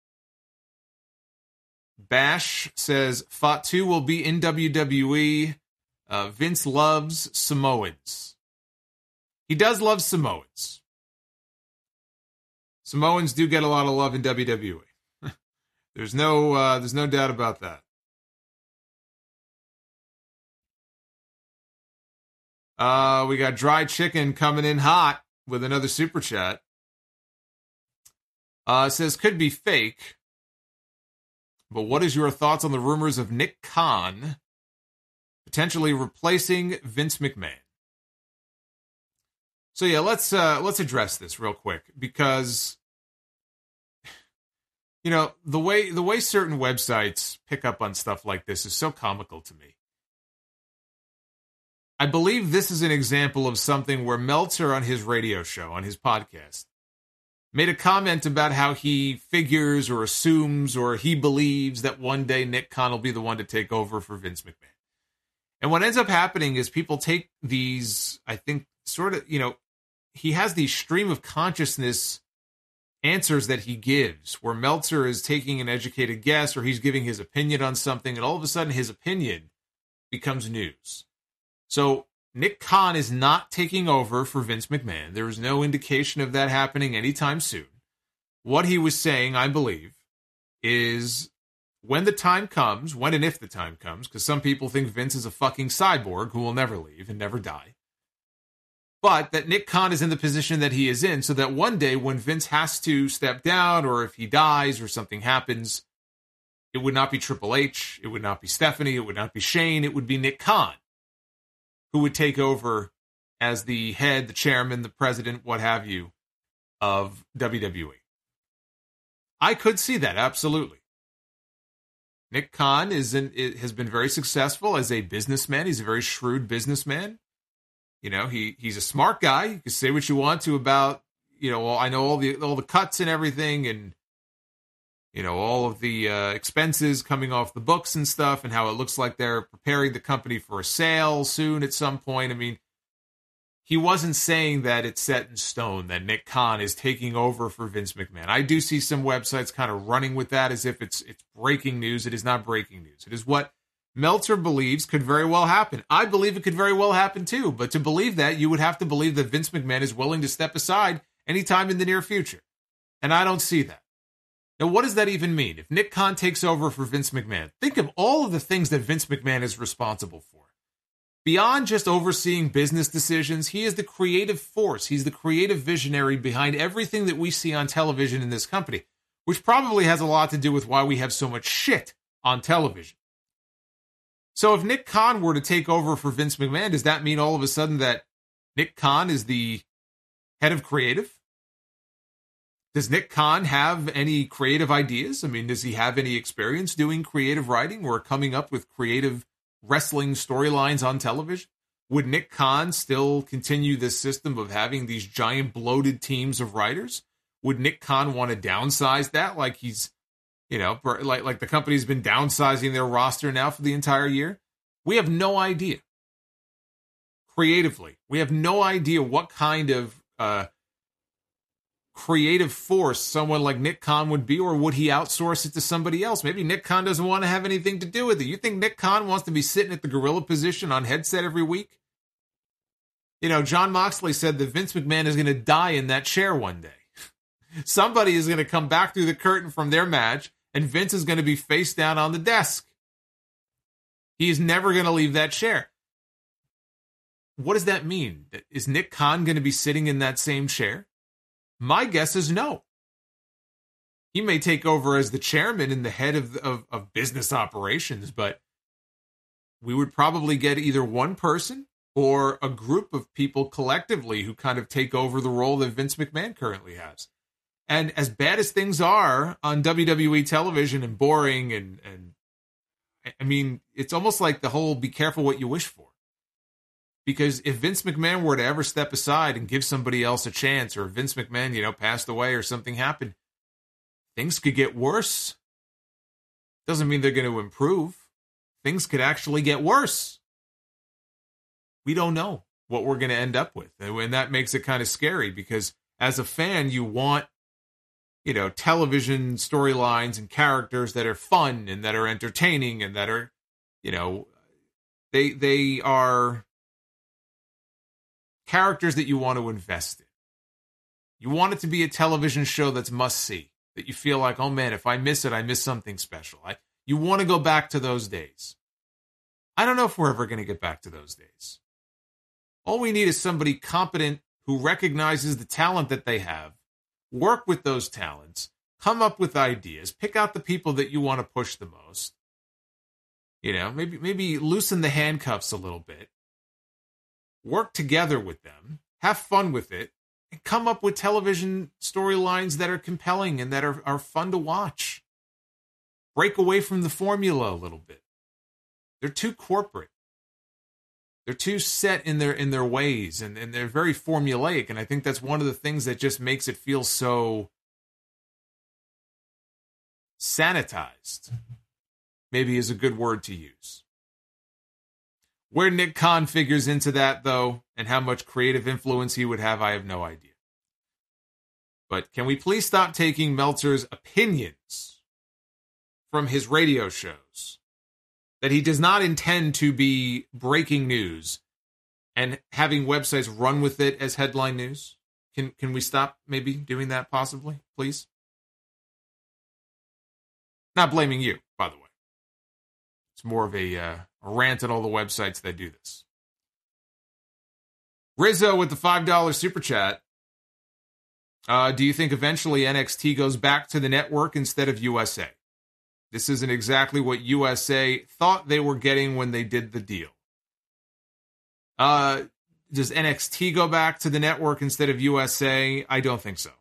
Bash says, Fatu will be in WWE. Vince loves Samoans. He does love Samoans. Samoans do get a lot of love in WWE. There's no doubt about that. We got Dry Chicken coming in hot with another super chat. Says, could be fake. But what is your thoughts on the rumors of Nick Khan potentially replacing Vince McMahon? So yeah, let's address this real quick because the way certain websites pick up on stuff like this is so comical to me. I believe this is an example of something where Meltzer on his radio show, on his podcast, made a comment about how he figures or assumes or he believes that one day Nick Khan will be the one to take over for Vince McMahon. And what ends up happening is people take these, I think, sort of, he has these stream of consciousness answers that he gives, where Meltzer is taking an educated guess or he's giving his opinion on something, and all of a sudden his opinion becomes news. So Nick Khan is not taking over for Vince McMahon. There is no indication of that happening anytime soon. What he was saying, I believe, is when the time comes, when and if the time comes, because some people think Vince is a fucking cyborg who will never leave and never die, but that Nick Khan is in the position that he is in so that one day when Vince has to step down or if he dies or something happens, it would not be Triple H, it would not be Stephanie, it would not be Shane, it would be Nick Khan. who would take over as the head, the chairman, the president, what have you, of WWE. I could see that, absolutely. Nick Khan has been very successful as a businessman. He's a very shrewd businessman. You know, he's a smart guy. You can say what you want to about, you know, well, I know all the cuts and everything, and you know, all of the expenses coming off the books and stuff, and how it looks like they're preparing the company for a sale soon at some point. I mean, he wasn't saying that it's set in stone that Nick Khan is taking over for Vince McMahon. I do see some websites kind of running with that as if it's breaking news. It is not breaking news. It is what Meltzer believes could very well happen. I believe it could very well happen too, but to believe that, you would have to believe that Vince McMahon is willing to step aside anytime in the near future. And I don't see that. Now, what does that even mean? If Nick Khan takes over for Vince McMahon, think of all of the things that Vince McMahon is responsible for. Beyond just overseeing business decisions, he is the creative force. He's the creative visionary behind everything that we see on television in this company, which probably has a lot to do with why we have so much shit on television. So if Nick Khan were to take over for Vince McMahon, does that mean all of a sudden that Nick Khan is the head of creative? Does Nick Khan have any creative ideas? I mean, does he have any experience doing creative writing or coming up with creative wrestling storylines on television? Would Nick Khan still continue this system of having these giant bloated teams of writers? Would Nick Khan want to downsize that like he's, you know, like the company's been downsizing their roster now for the entire year? We have no idea. Creatively, we have no idea what kind of creative force someone like Nick Khan would be, or would he outsource it to somebody else? Maybe Nick Khan doesn't want to have anything to do with it. You think Nick Khan wants to be sitting at the gorilla position on headset every week? You know, Jon Moxley said that Vince McMahon is going to die in that chair one day. Somebody is going to come back through the curtain from their match, and Vince is going to be face down on the desk. He's never going to leave that chair. What does that mean? Is Nick Khan going to be sitting in that same chair? My guess is no. He may take over as the chairman and the head of business operations, but we would probably get either one person or a group of people collectively who kind of take over the role that Vince McMahon currently has. And as bad as things are on WWE television and boring, and I mean, it's almost like the whole be careful what you wish for. Because if Vince McMahon were to ever step aside and give somebody else a chance, or if Vince McMahon, you know, passed away or something happened, things could get worse. Doesn't mean they're going to improve. Things could actually get worse. We don't know what we're going to end up with. And that makes it kind of scary, because as a fan, you want, you know, television storylines and characters that are fun and that are entertaining and that are, you know, they are characters that you want to invest in. You want it to be a television show that's must-see, that you feel like, oh man, if I miss it, I miss something special. You want to go back to those days. I don't know if we're ever going to get back to those days. All we need is somebody competent who recognizes the talent that they have, work with those talents, come up with ideas, pick out the people that you want to push the most. You know, maybe loosen the handcuffs a little bit. Work together with them, have fun with it, and come up with television storylines that are compelling and that are fun to watch. Break away from the formula a little bit. They're too corporate. They're too set in their ways, and they're very formulaic, and I think that's one of the things that just makes it feel so sanitized. Maybe is a good word to use. Where Nick Khan figures into that, though, and how much creative influence he would have, I have no idea. But can we please stop taking Meltzer's opinions from his radio shows that he does not intend to be breaking news and having websites run with it as headline news? Can we stop maybe doing that possibly, please? Not blaming you, by the way. It's more of a rant at all the websites that do this. Rizzo with the $5 super chat. Do you think eventually NXT goes back to the network instead of USA? This isn't exactly what USA thought they were getting when they did the deal. Does NXT go back to the network instead of USA? I don't think so.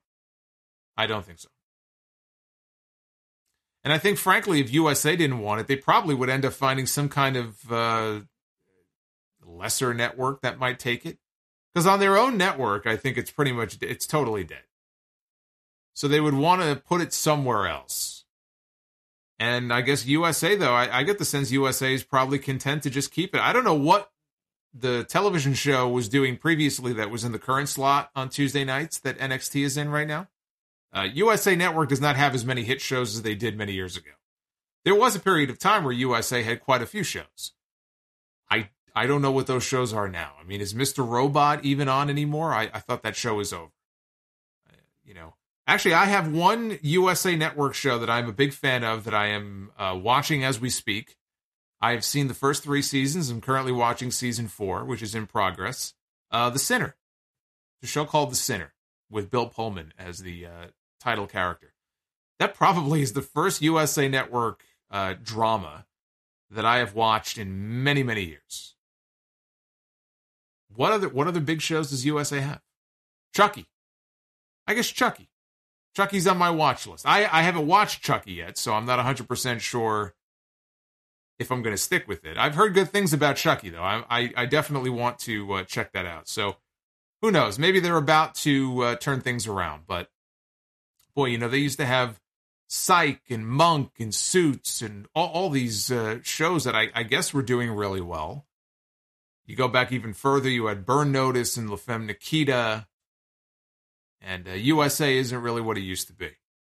And I think, frankly, if USA didn't want it, they probably would end up finding some kind of lesser network that might take it. Because on their own network, I think it's totally dead. So they would want to put it somewhere else. And I guess USA, though, I get the sense USA is probably content to just keep it. I don't know what the television show was doing previously that was in the current slot on Tuesday nights that NXT is in right now. USA Network does not have as many hit shows as they did many years ago. There was a period of time where USA had quite a few shows. I don't know what those shows are now. I mean, is Mr. Robot even on anymore? I thought that show was over. Actually, I have one USA Network show that I'm a big fan of that I am watching as we speak. I've seen the first 3 seasons. I'm currently watching season 4, which is in progress. The Sinner. The show called The Sinner with Bill Pullman as the title character. That probably is the first USA Network drama that I have watched in many, many years. What other big shows does USA have? Chucky. I guess Chucky. Chucky's on my watch list. I haven't watched Chucky yet, so I'm not 100% sure if I'm going to stick with it. I've heard good things about Chucky, though. I definitely want to check that out. So who knows? Maybe they're about to turn things around. But, boy, they used to have Psych and Monk and Suits and all these shows that I guess were doing really well. You go back even further, you had Burn Notice and La Femme Nikita. And USA isn't really what it used to be.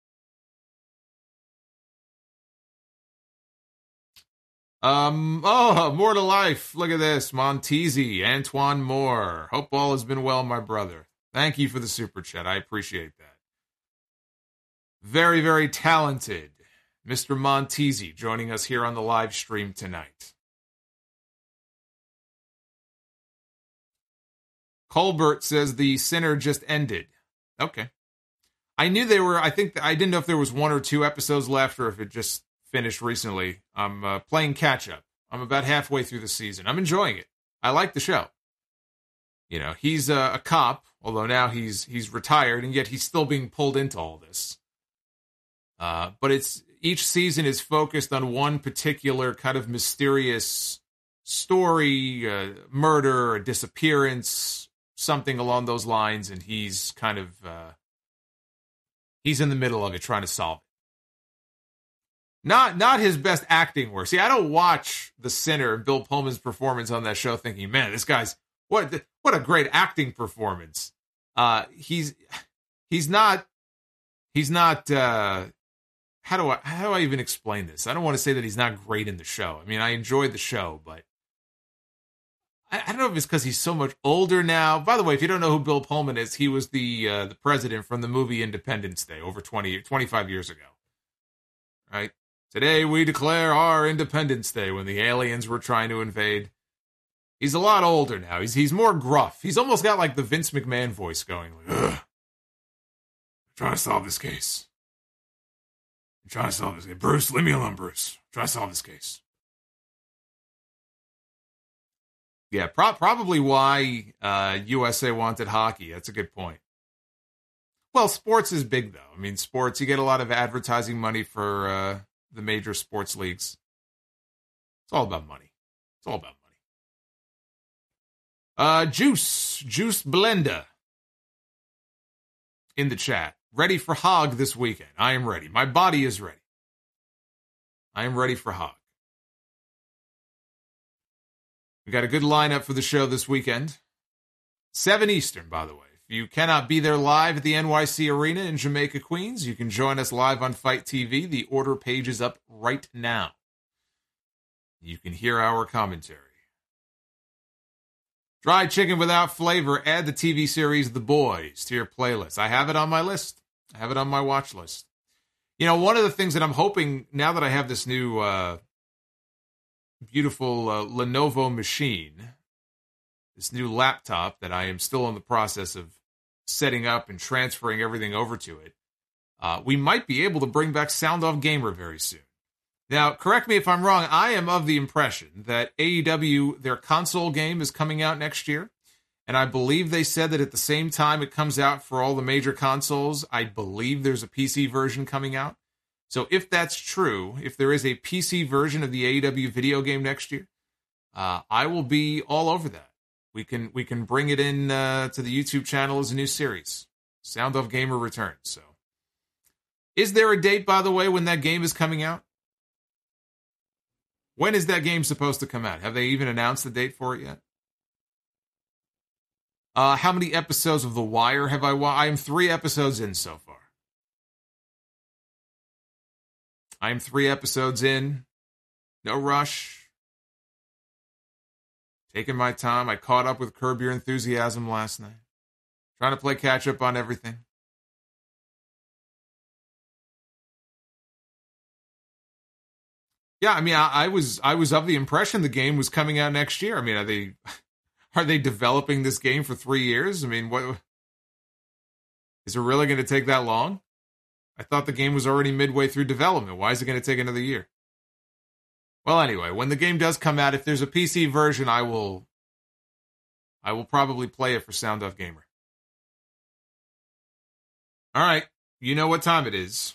More to life. Look at this. Montezi, Antoine Moore. Hope all has been well, my brother. Thank you for the super chat. I appreciate that. Very, very talented Mr. Montezi joining us here on the live stream tonight. Colbert says the Sinner just ended. Okay. I knew I didn't know if there was 1 or 2 episodes left or if it just finished recently. I'm playing catch up. I'm about halfway through the season. I'm enjoying it. I like the show. He's a cop, although now he's retired, and yet he's still being pulled into all this. But each season is focused on one particular kind of mysterious story, murder, a disappearance, something along those lines, and he's kind of he's in the middle of it trying to solve it. Not his best acting work. See, I don't watch The Sinner and Bill Pullman's performance on that show thinking, man, this guy's what a great acting performance. He's not how do I even explain this? I don't want to say that he's not great in the show. I mean, I enjoyed the show, but I don't know if it's because he's so much older now. By the way, if you don't know who Bill Pullman is, he was the president from the movie Independence Day over 25 years ago. Right? Today we declare our Independence Day when the aliens were trying to invade. He's a lot older now. He's more gruff. He's almost got like the Vince McMahon voice going. Like, ugh. I'm trying to solve this case. Bruce, leave me alone, Bruce. Try to solve this case. Yeah, probably why USA wanted hockey. That's a good point. Well, sports is big, though. I mean, sports, you get a lot of advertising money for the major sports leagues. It's all about money. Juice Blender in the chat. Ready for Hog this weekend. I am ready. My body is ready. I am ready for Hog. We got a good lineup for the show this weekend. 7 Eastern, by the way. If you cannot be there live at the NYC Arena in Jamaica, Queens, you can join us live on Fight TV. The order page is up right now. You can hear our commentary. Fried chicken without flavor. Add the TV series The Boys to your playlist. I have it on my list. I have it on my watch list. One of the things that I'm hoping, now that I have this new beautiful Lenovo machine, this new laptop that I am still in the process of setting up and transferring everything over to it, we might be able to bring back Sound Off Gamer very soon. Now, correct me if I'm wrong. I am of the impression that AEW, their console game, is coming out next year. And I believe they said that at the same time it comes out for all the major consoles, I believe there's a PC version coming out. So if that's true, if there is a PC version of the AEW video game next year, I will be all over that. We can bring it in to the YouTube channel as a new series. Sound Off Gamer returns. So, is there a date, by the way, when that game is coming out? When is that game supposed to come out? Have they even announced the date for it yet? How many episodes of The Wire have I watched? I am 3 episodes in so far. I am 3 episodes in. No rush. Taking my time. I caught up with Curb Your Enthusiasm last night. Trying to play catch up on everything. Yeah, I mean, I was of the impression the game was coming out next year. I mean, are they developing this game for 3 years? I mean, what is it really going to take that long? I thought the game was already midway through development. Why is it going to take another year? Well, anyway, when the game does come out, if there's a PC version, I will probably play it for Sound Off Gamer. All right, you know what time it is.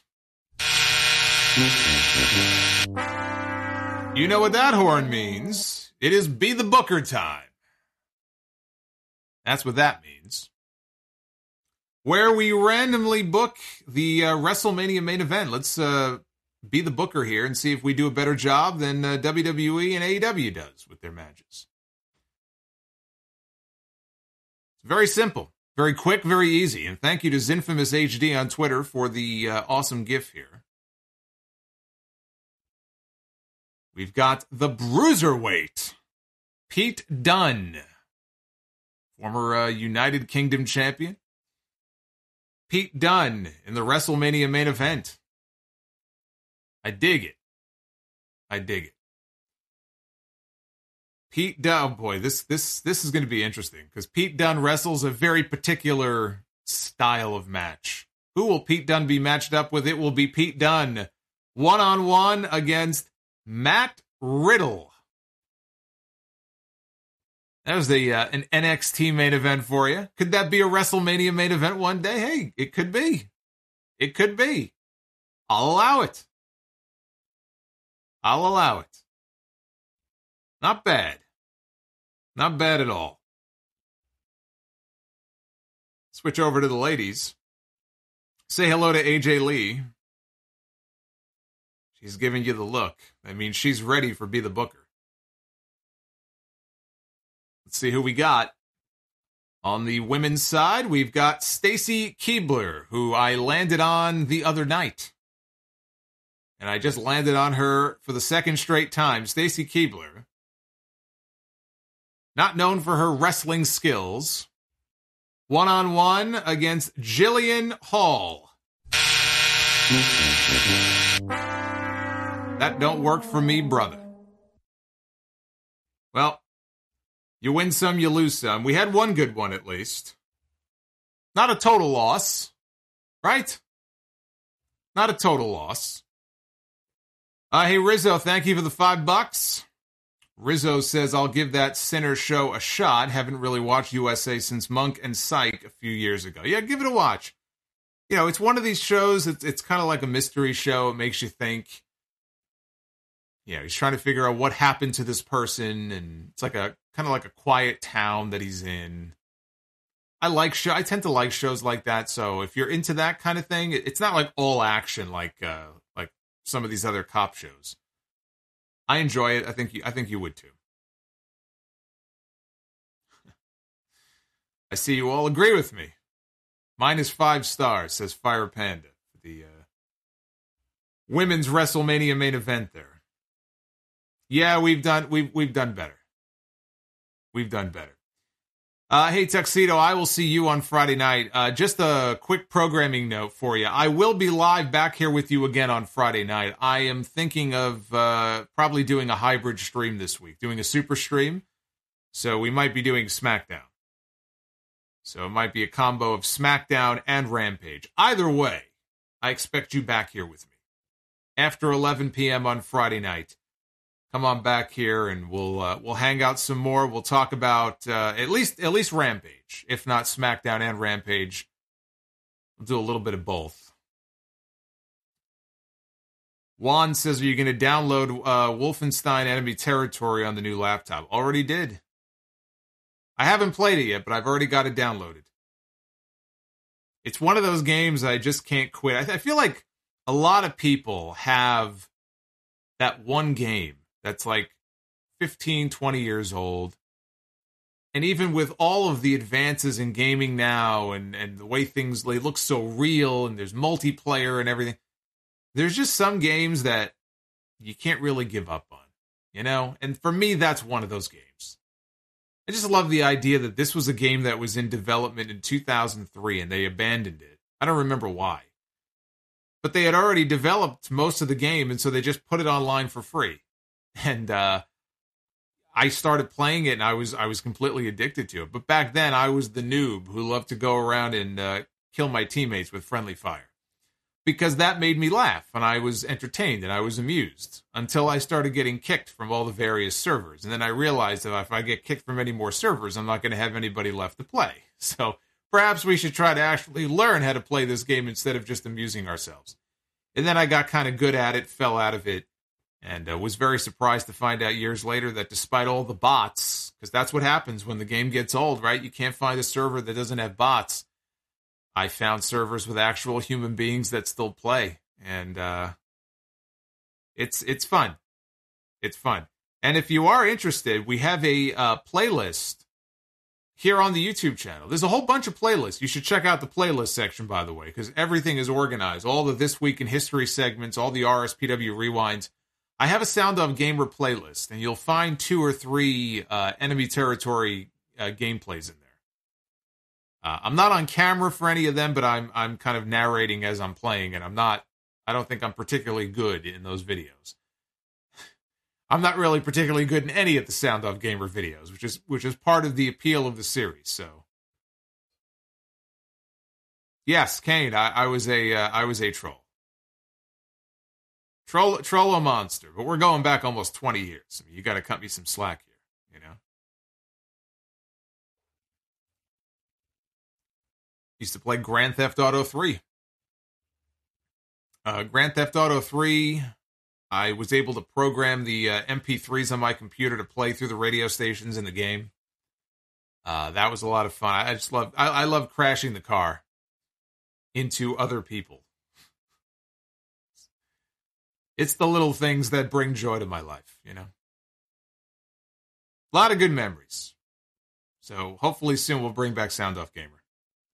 You know what that horn means. It is Be the Booker time. That's what that means. Where we randomly book the WrestleMania main event. Let's be the booker here and see if we do a better job than WWE and AEW does with their matches. It's very simple, very quick, very easy. And thank you to Zinfamous HD on Twitter for the awesome GIF here. We've got the Bruiserweight, Pete Dunne, former United Kingdom champion. Pete Dunne in the WrestleMania main event. I dig it. I dig it. Pete Dunne, oh boy, this is going to be interesting because Pete Dunne wrestles a very particular style of match. Who will Pete Dunne be matched up with? It will be Pete Dunne one-on-one against Matt Riddle. That was an NXT main event for you. Could that be a WrestleMania main event one day? Hey, it could be. It could be. I'll allow it. I'll allow it. Not bad. Not bad at all. Switch over to the ladies. Say hello to AJ Lee. She's giving you the look. I mean, she's ready for Be the Booker. Let's see who we got. On the women's side, we've got Stacy Keibler, who I landed on the other night. And I just landed on her for the second straight time. Stacy Keibler, not known for her wrestling skills, one-on-one against Jillian Hall. That don't work for me, brother. Well, you win some, you lose some. We had one good one, at least. Not a total loss, right? Not a total loss. Hey, Rizzo, thank you for the $5. Rizzo says, I'll give that Sinner show a shot. Haven't really watched USA since Monk and Psych a few years ago. Yeah, give it a watch. You know, it's one of these shows, it's kind of like a mystery show. It makes you think. You know, he's trying to figure out what happened to this person, and it's like a kind of like a quiet town that he's in. I tend to like shows like that. So if you're into that kind of thing, it's not like all action like some of these other cop shows. I enjoy it. I think you would too. I see you all agree with me. Mine is 5 stars, says Fire Panda. The women's WrestleMania main event there. Yeah, we've done better. We've done better. Hey, Tuxedo, I will see you on Friday night. Just a quick programming note for you. I will be live back here with you again on Friday night. I am thinking of probably doing a hybrid stream this week, doing a super stream. So we might be doing SmackDown. So it might be a combo of SmackDown and Rampage. Either way, I expect you back here with me. after 11 p.m. on Friday night. Come on back here and we'll hang out some more. We'll talk about at least Rampage, if not SmackDown and Rampage. We'll do a little bit of both. Juan says, are you going to download Wolfenstein Enemy Territory on the new laptop? Already did. I haven't played it yet, but I've already got it downloaded. It's one of those games I just can't quit. I feel like a lot of people have that one game that's like 15, 20 years old. And even with all of the advances in gaming now and the way things they look so real and there's multiplayer and everything, there's just some games that you can't really give up on, you know? And for me, that's one of those games. I just love the idea that this was a game that was in development in 2003 and they abandoned it. I don't remember why. But they had already developed most of the game, and so they just put it online for free. And I started playing it, and I was completely addicted to it. But back then, I was the noob who loved to go around and kill my teammates with friendly fire. Because that made me laugh, and I was entertained, and I was amused. Until I started getting kicked from all the various servers. And then I realized that if I get kicked from any more servers, I'm not going to have anybody left to play. So perhaps we should try to actually learn how to play this game instead of just amusing ourselves. And then I got kind of good at it, fell out of it, and was very surprised to find out years later that despite all the bots, because that's what happens when the game gets old, right? You can't find a server that doesn't have bots. I found servers with actual human beings that still play, and it's fun. It's fun. And if you are interested, we have a playlist here on the YouTube channel. There's a whole bunch of playlists. You should check out the playlist section, by the way, because everything is organized. All the This Week in History segments, all the RSPW rewinds. I have a Sound Of Gamer playlist, and you'll find 2 or 3 Enemy Territory gameplays in there. I'm not on camera for any of them, but I'm kind of narrating as I'm playing, and I don't think I'm particularly good in those videos. I'm not really particularly good in any of the Sound Of Gamer videos, which is part of the appeal of the series. So, yes, Kane, I was a troll. Troll a monster, but we're going back almost 20 years. I mean, you got to cut me some slack here, you know. Used to play Grand Theft Auto 3. Grand Theft Auto 3. I was able to program the MP3s on my computer to play through the radio stations in the game. That was a lot of fun. I love crashing the car into other people. It's the little things that bring joy to my life, you know. A lot of good memories. So hopefully soon we'll bring back Sound Off Gamer.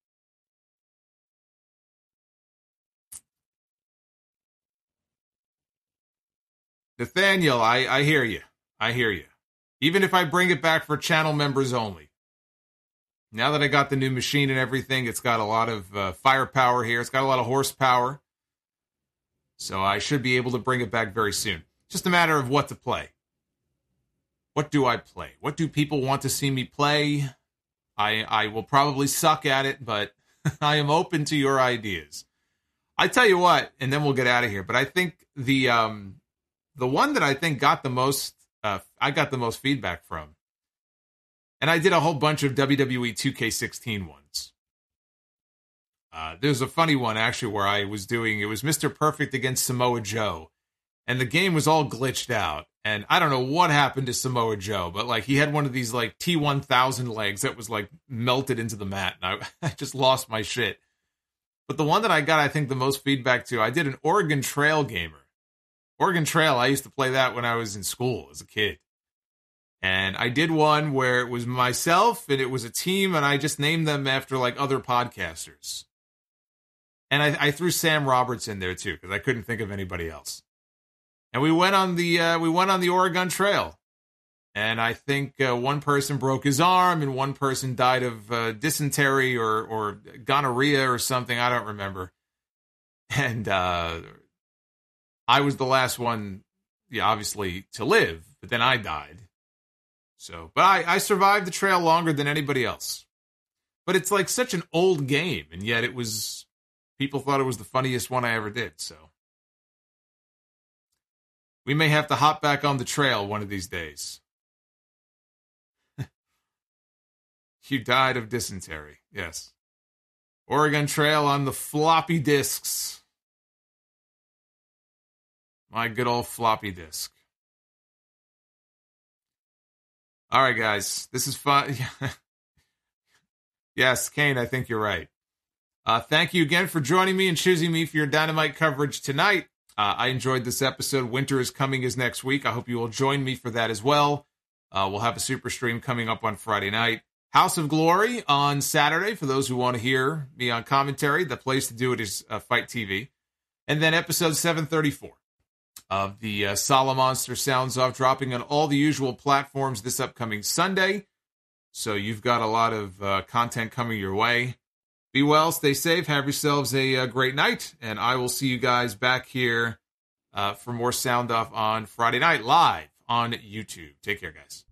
Nathaniel, I hear you. I hear you. Even if I bring it back for channel members only. Now that I got the new machine and everything, it's got a lot of firepower here. It's got a lot of horsepower. So I should be able to bring it back very soon. Just a matter of what to play. What do I play? What do people want to see me play? I will probably suck at it, but I am open to your ideas. I tell you what, and then we'll get out of here, but I think the one that I think got the most, I got the most feedback from, and I did a whole bunch of WWE 2K16 ones. There's a funny one, actually, where it was Mr. Perfect against Samoa Joe, and the game was all glitched out, and I don't know what happened to Samoa Joe, but, like, he had one of these, like, T-1000 legs that was, like, melted into the mat, and I just lost my shit. But the one that I got, I think, the most feedback to, I did an Oregon Trail gamer. Oregon Trail, I used to play that when I was in school as a kid. And I did one where it was myself, and it was a team, and I just named them after, like, other podcasters. And I threw Sam Roberts in there, too, because I couldn't think of anybody else. And we went on the Oregon Trail. And I think one person broke his arm, and one person died of dysentery or gonorrhea or something. I don't remember. And I was the last one, obviously, to live. But then I died. So, but I survived the trail longer than anybody else. But it's like such an old game, and yet people thought it was the funniest one I ever did, so. We may have to hop back on the trail one of these days. You died of dysentery. Yes. Oregon Trail on the floppy disks. My good old floppy disk. All right, guys. This is fun. Yes, Kane, I think you're right. Thank you again for joining me and choosing me for your Dynamite coverage tonight. I enjoyed this episode. Winter is Coming is next week. I hope you will join me for that as well. We'll have a super stream coming up on Friday night. House of Glory on Saturday, for those who want to hear me on commentary. The place to do it is Fight TV. And then episode 734 of the Sala Monster Sounds Off, dropping on all the usual platforms this upcoming Sunday. So you've got a lot of content coming your way. Be well, stay safe, have yourselves a great night, and I will see you guys back here for more Sound Off on Friday night, live on YouTube. Take care, guys.